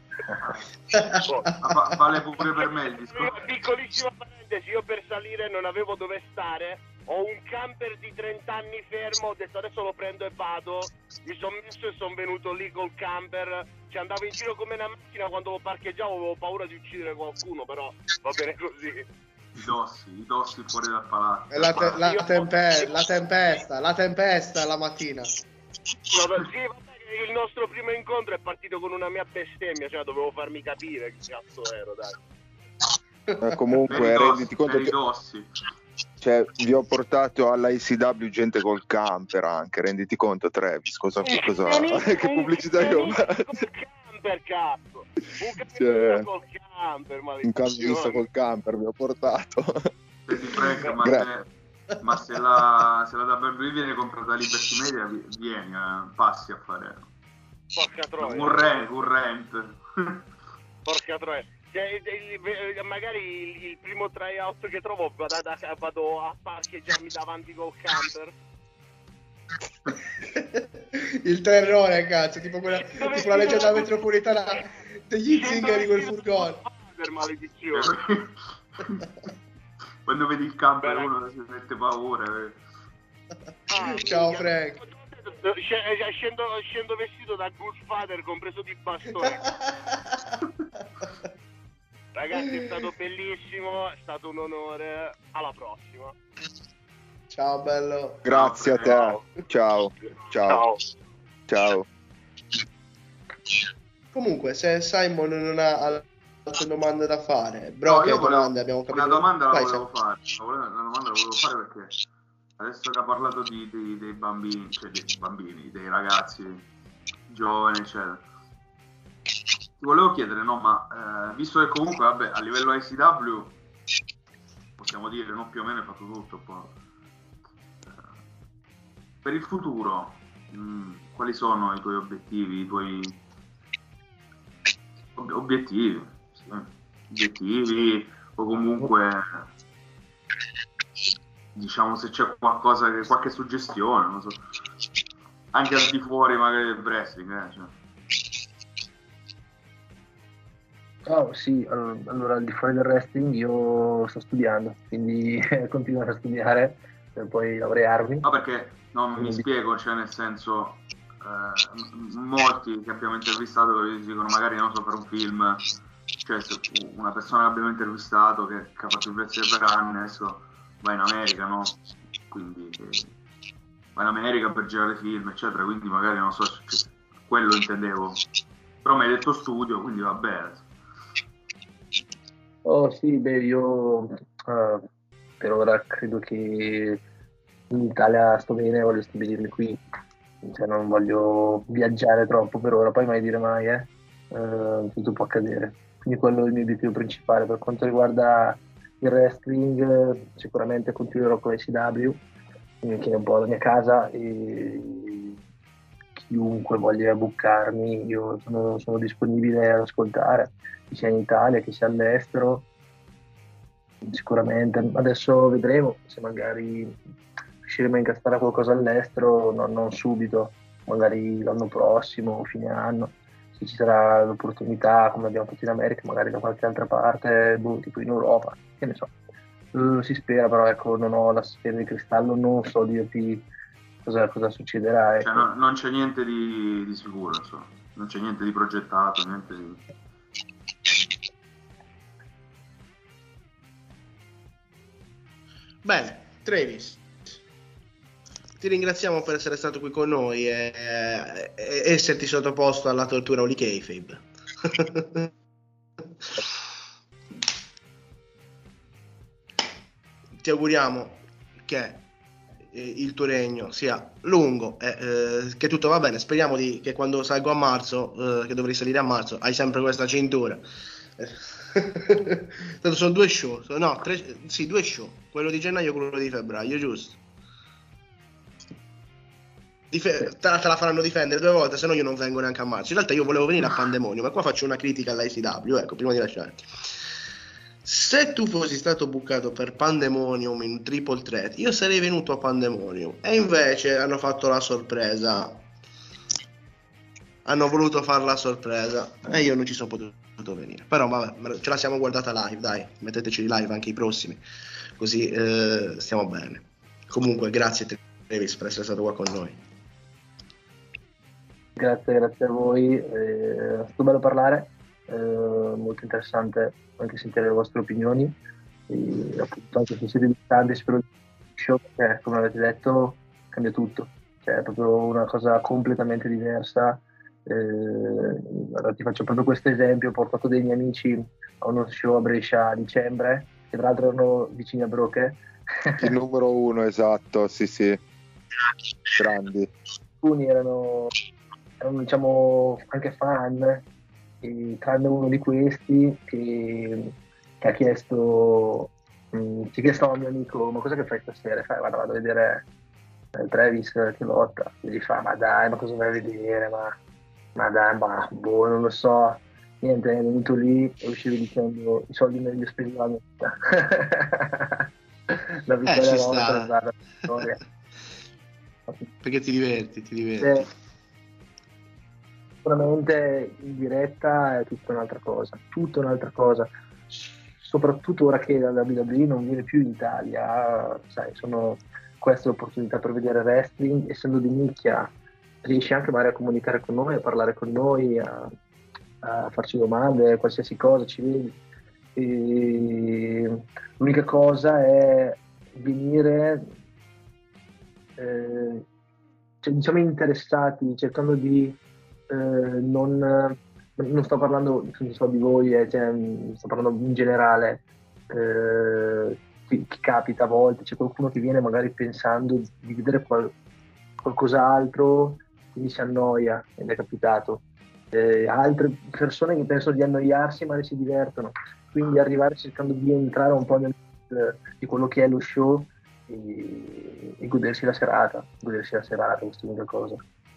Oh, va- vale pure per me il discorso.
Piccolissima parentesi, io per salire non avevo dove stare, ho un camper di trenta anni fermo, ho detto adesso lo prendo e vado, mi sono messo e sono venuto lì col camper, ci andavo in giro come una macchina, quando lo parcheggiavo avevo paura di uccidere qualcuno, però va bene così.
I dossi, i dossi fuori dal palazzo.
E la, te- la, tempe- la tempesta, la tempesta la mattina.
Sì, vabbè, il nostro primo incontro è partito con una mia bestemmia, cioè dovevo farmi capire che cazzo ero, dai.
Eh, comunque renditi conto che cioè, vi ho portato alla I C W gente col camper anche, renditi conto Travis, cosa,
Eh,
cosa
un-
che pubblicità
un-
io ho
un-
fatto?
col camper, cazzo. Un camper
Cioè,
col camper,
un
maledizione.
camperista col camper vi ho portato.
Senti Frank, ma,
Gra-
se, ma se la se la W W E viene comprata Liberty Media, vi- vieni, eh, passi a fare
Porca troia.
un rent, un rent.
Porca troia. Se, magari il, il primo tryout che trovo vado, a, vado a parcheggiarmi davanti col camper.
Il terrore, cazzo, tipo quella tipo la leggenda metropolitana degli zingari quel furgone.
Per maledizione.
Quando vedi il camper uno si mette paura.
Ah, ciao Frank.
Scendo, scendo vestito da Goodfather compreso di bastone. Ragazzi, è stato bellissimo, è stato un onore. Alla prossima.
Ciao bello.
Grazie a te. Ciao. Ciao. Ciao.
Comunque, se Simon non ha altre domande da fare, bro,
no,
che
io volevo,
domande abbiamo capito?
Una domanda la
Vai,
volevo fare. Una domanda la volevo fare perché adesso che ha parlato di, di, dei bambini, cioè dei bambini, dei ragazzi giovani, eccetera. Ti volevo chiedere, no, ma eh, visto che comunque, vabbè, a livello I C W possiamo dire, no, più o meno hai fatto tutto un po'. Per il futuro, mh, quali sono i tuoi obiettivi, i tuoi ob- obiettivi, sì, obiettivi o comunque diciamo se c'è qualcosa, che, qualche suggestione, non so, anche al di fuori magari del wrestling, eh, cioè.
Oh sì, allora al di fuori del wrestling io sto studiando, quindi continuo a studiare per poi laurearmi.
No, perché non mi spiego, cioè nel senso eh, molti che abbiamo intervistato che dicono magari non so per un film, cioè se una persona che abbiamo intervistato che, che ha fatto il wrestling per anni adesso va in America, no? Quindi eh, va in America per girare film eccetera, quindi magari non so, cioè, quello intendevo, però mi hai detto studio, quindi va bene.
Oh sì, beh, io uh, per ora credo che in Italia sto bene, voglio stabilirmi qui, cioè non voglio viaggiare troppo per ora, poi mai dire mai, eh, uh, tutto può accadere, quindi quello è il mio obiettivo principale. Per quanto riguarda il wrestling, sicuramente continuerò con l'I C W, che è un po' la mia casa, e chiunque voglia buccarmi, io sono, sono disponibile ad ascoltare, che sia in Italia, che sia all'estero, sicuramente. Adesso vedremo se magari riusciremo a incastrare qualcosa all'estero, non, non subito, magari l'anno prossimo, fine anno, se ci sarà l'opportunità, come abbiamo fatto in America, magari da qualche altra parte, boh, tipo in Europa, che ne so. Uh, si spera, però ecco, non ho la sfera di cristallo, non so dirti cosa, cosa succederà. Ecco.
Cioè, no, non c'è niente di, di sicuro, insomma. Non c'è niente di progettato, niente di...
Bene, Travis, ti ringraziamo per essere stato qui con noi e, e esserti sottoposto alla tortura Holy Kayfabe. Ti auguriamo che eh, il tuo regno sia lungo e eh, che tutto va bene. Speriamo di, che quando salgo a marzo, eh, che dovrei salire a marzo, hai sempre questa cintura. Tanto sono due show, no, tre, sì, due show, quello di gennaio e quello di febbraio, giusto? Dif- te, la, te la faranno difendere due volte, se no io non vengo neanche a marzo. In realtà io volevo venire a Pandemonium, ma qua faccio una critica all'I C W, ecco, prima di lasciarti. Se tu fossi stato bucato per Pandemonium in Triple Threat, io sarei venuto a Pandemonium, e invece hanno fatto la sorpresa, hanno voluto fare la sorpresa e io non ci sono potuto venire, però vabbè, ce la siamo guardata live, dai, metteteci live anche i prossimi, così eh, stiamo bene. Comunque grazie Travis per essere stato qua con noi.
Grazie, grazie a voi, è stato bello parlare, eh, molto interessante anche sentire le vostre opinioni, e appunto anche se siete distanti spero di show, perché come avete detto cambia tutto, cioè è proprio una cosa completamente diversa. Eh, allora ti faccio proprio questo esempio: ho portato dei miei amici a uno show a Brescia a dicembre, che tra l'altro erano vicini a Broche,
il numero uno, esatto, sì sì, grandi,
alcuni erano, erano diciamo anche fan, e tranne uno di questi che, che ha chiesto mh, ci ha chiesto al mio amico: ma cosa che fai stasera? Fai, guarda, vado a vedere eh, Travis che lotta. E gli fa: ma dai, ma cosa vai a vedere? Ma Ma dai, ma boh, non lo so. niente, è venuto lì e uscivo dicendo i soldi meglio spesi la vita. La vittoria
Eh, ci
non
sta.
la vittoria.
Perché ti diverti, ti diverti.
Eh, sicuramente in diretta è tutta un'altra cosa, tutta un'altra cosa. Soprattutto ora che la W W E non viene più in Italia, sai, sono queste l'opportunità per vedere wrestling, essendo di nicchia, riesci anche magari a comunicare con noi, a parlare con noi, a, a farci domande, qualsiasi cosa, ci vedi. E l'unica cosa è venire, eh, cioè, diciamo, interessati, cercando di eh, non, non sto parlando non so, di voi, eh, cioè, sto parlando in generale, eh, che, che capita a volte, c'è qualcuno che viene magari pensando di vedere qual, qualcos'altro, quindi si annoia, ed è capitato. Eh, altre persone che pensano di annoiarsi ma si divertono, quindi arrivare cercando di entrare un po' nel eh, di quello che è lo show e, e godersi la serata, godersi la serata, questa è l'unica cosa.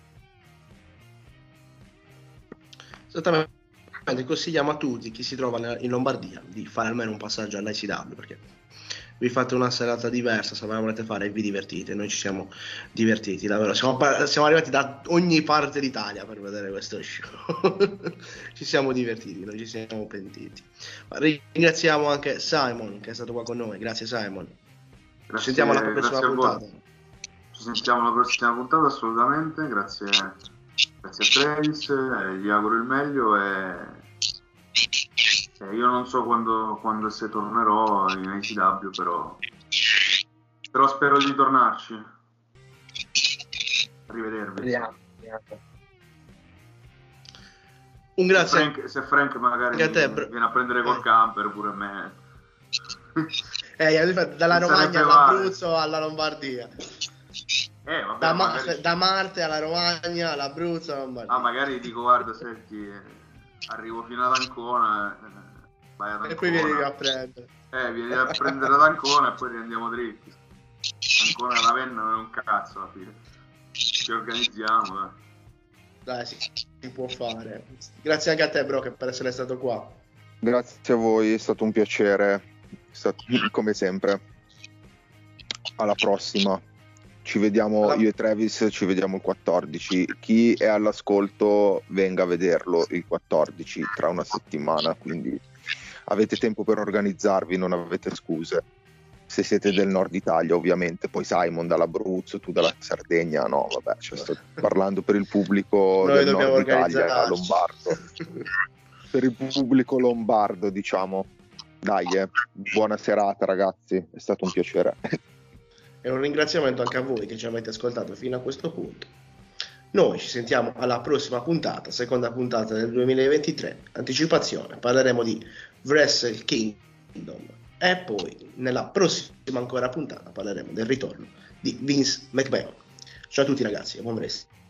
Esattamente, consigliamo a tutti chi si trova in Lombardia di fare almeno un passaggio all'I C W, perché vi fate una serata diversa, se ve la volete fare e vi divertite. Noi ci siamo divertiti davvero, siamo, siamo arrivati da ogni parte d'Italia per vedere questo show. Ci siamo divertiti, non ci siamo pentiti. Ma ringraziamo anche Simon che è stato qua con noi. Grazie Simon.
Grazie,
ci sentiamo alla prossima puntata.
Ci sentiamo alla prossima puntata, assolutamente. Grazie, grazie a Travis, eh, gli auguro il meglio e eh, io non so quando, quando se tornerò in I C W, però però spero di tornarci. Arrivedervi.
Vediamo, vediamo.
Un grazie.
Se Frank, se Frank magari
a te,
viene, viene a prendere col camper pure a me.
Eh, dalla Romagna all'Abruzzo alla Lombardia.
Eh, vabbè,
da, Ma-
magari...
da Marte alla Romagna, all'Abruzzo, alla Lombardia.
Ah, magari dico, guarda, senti, arrivo fino ad Ancona, eh, vai ad Ancona.
E poi vieni a prendere.
Eh, vieni a prendere ad Ancona e poi riandiamo dritti. Ancona e Ravenna non è un cazzo alla fine. Ci organizziamo, eh.
Dai, si, si può fare. Grazie anche a te, bro, che per essere stato qua.
Grazie a voi, è stato un piacere, è stato, come sempre. Alla prossima. Ci vediamo,
Alla...
io e Travis ci vediamo il quattordici. Chi è all'ascolto venga a vederlo il quattordici tra una settimana, quindi avete tempo per organizzarvi, non avete scuse. Se siete del nord Italia, ovviamente. Poi Simon dall'Abruzzo, tu dalla Sardegna, no, vabbè, cioè, sto parlando per il pubblico
Noi
del nord Italia,
organizzarci.
lombardo. Per il pubblico lombardo, diciamo. Dai, eh. Buona serata ragazzi, è stato un piacere.
E un ringraziamento anche a voi che ci avete ascoltato fino a questo punto. Noi ci sentiamo alla prossima puntata, seconda puntata del duemilaventitré, anticipazione, parleremo di Wrestle Kingdom e poi nella prossima ancora puntata parleremo del ritorno di Vince McMahon. Ciao a tutti ragazzi e buon wrestling.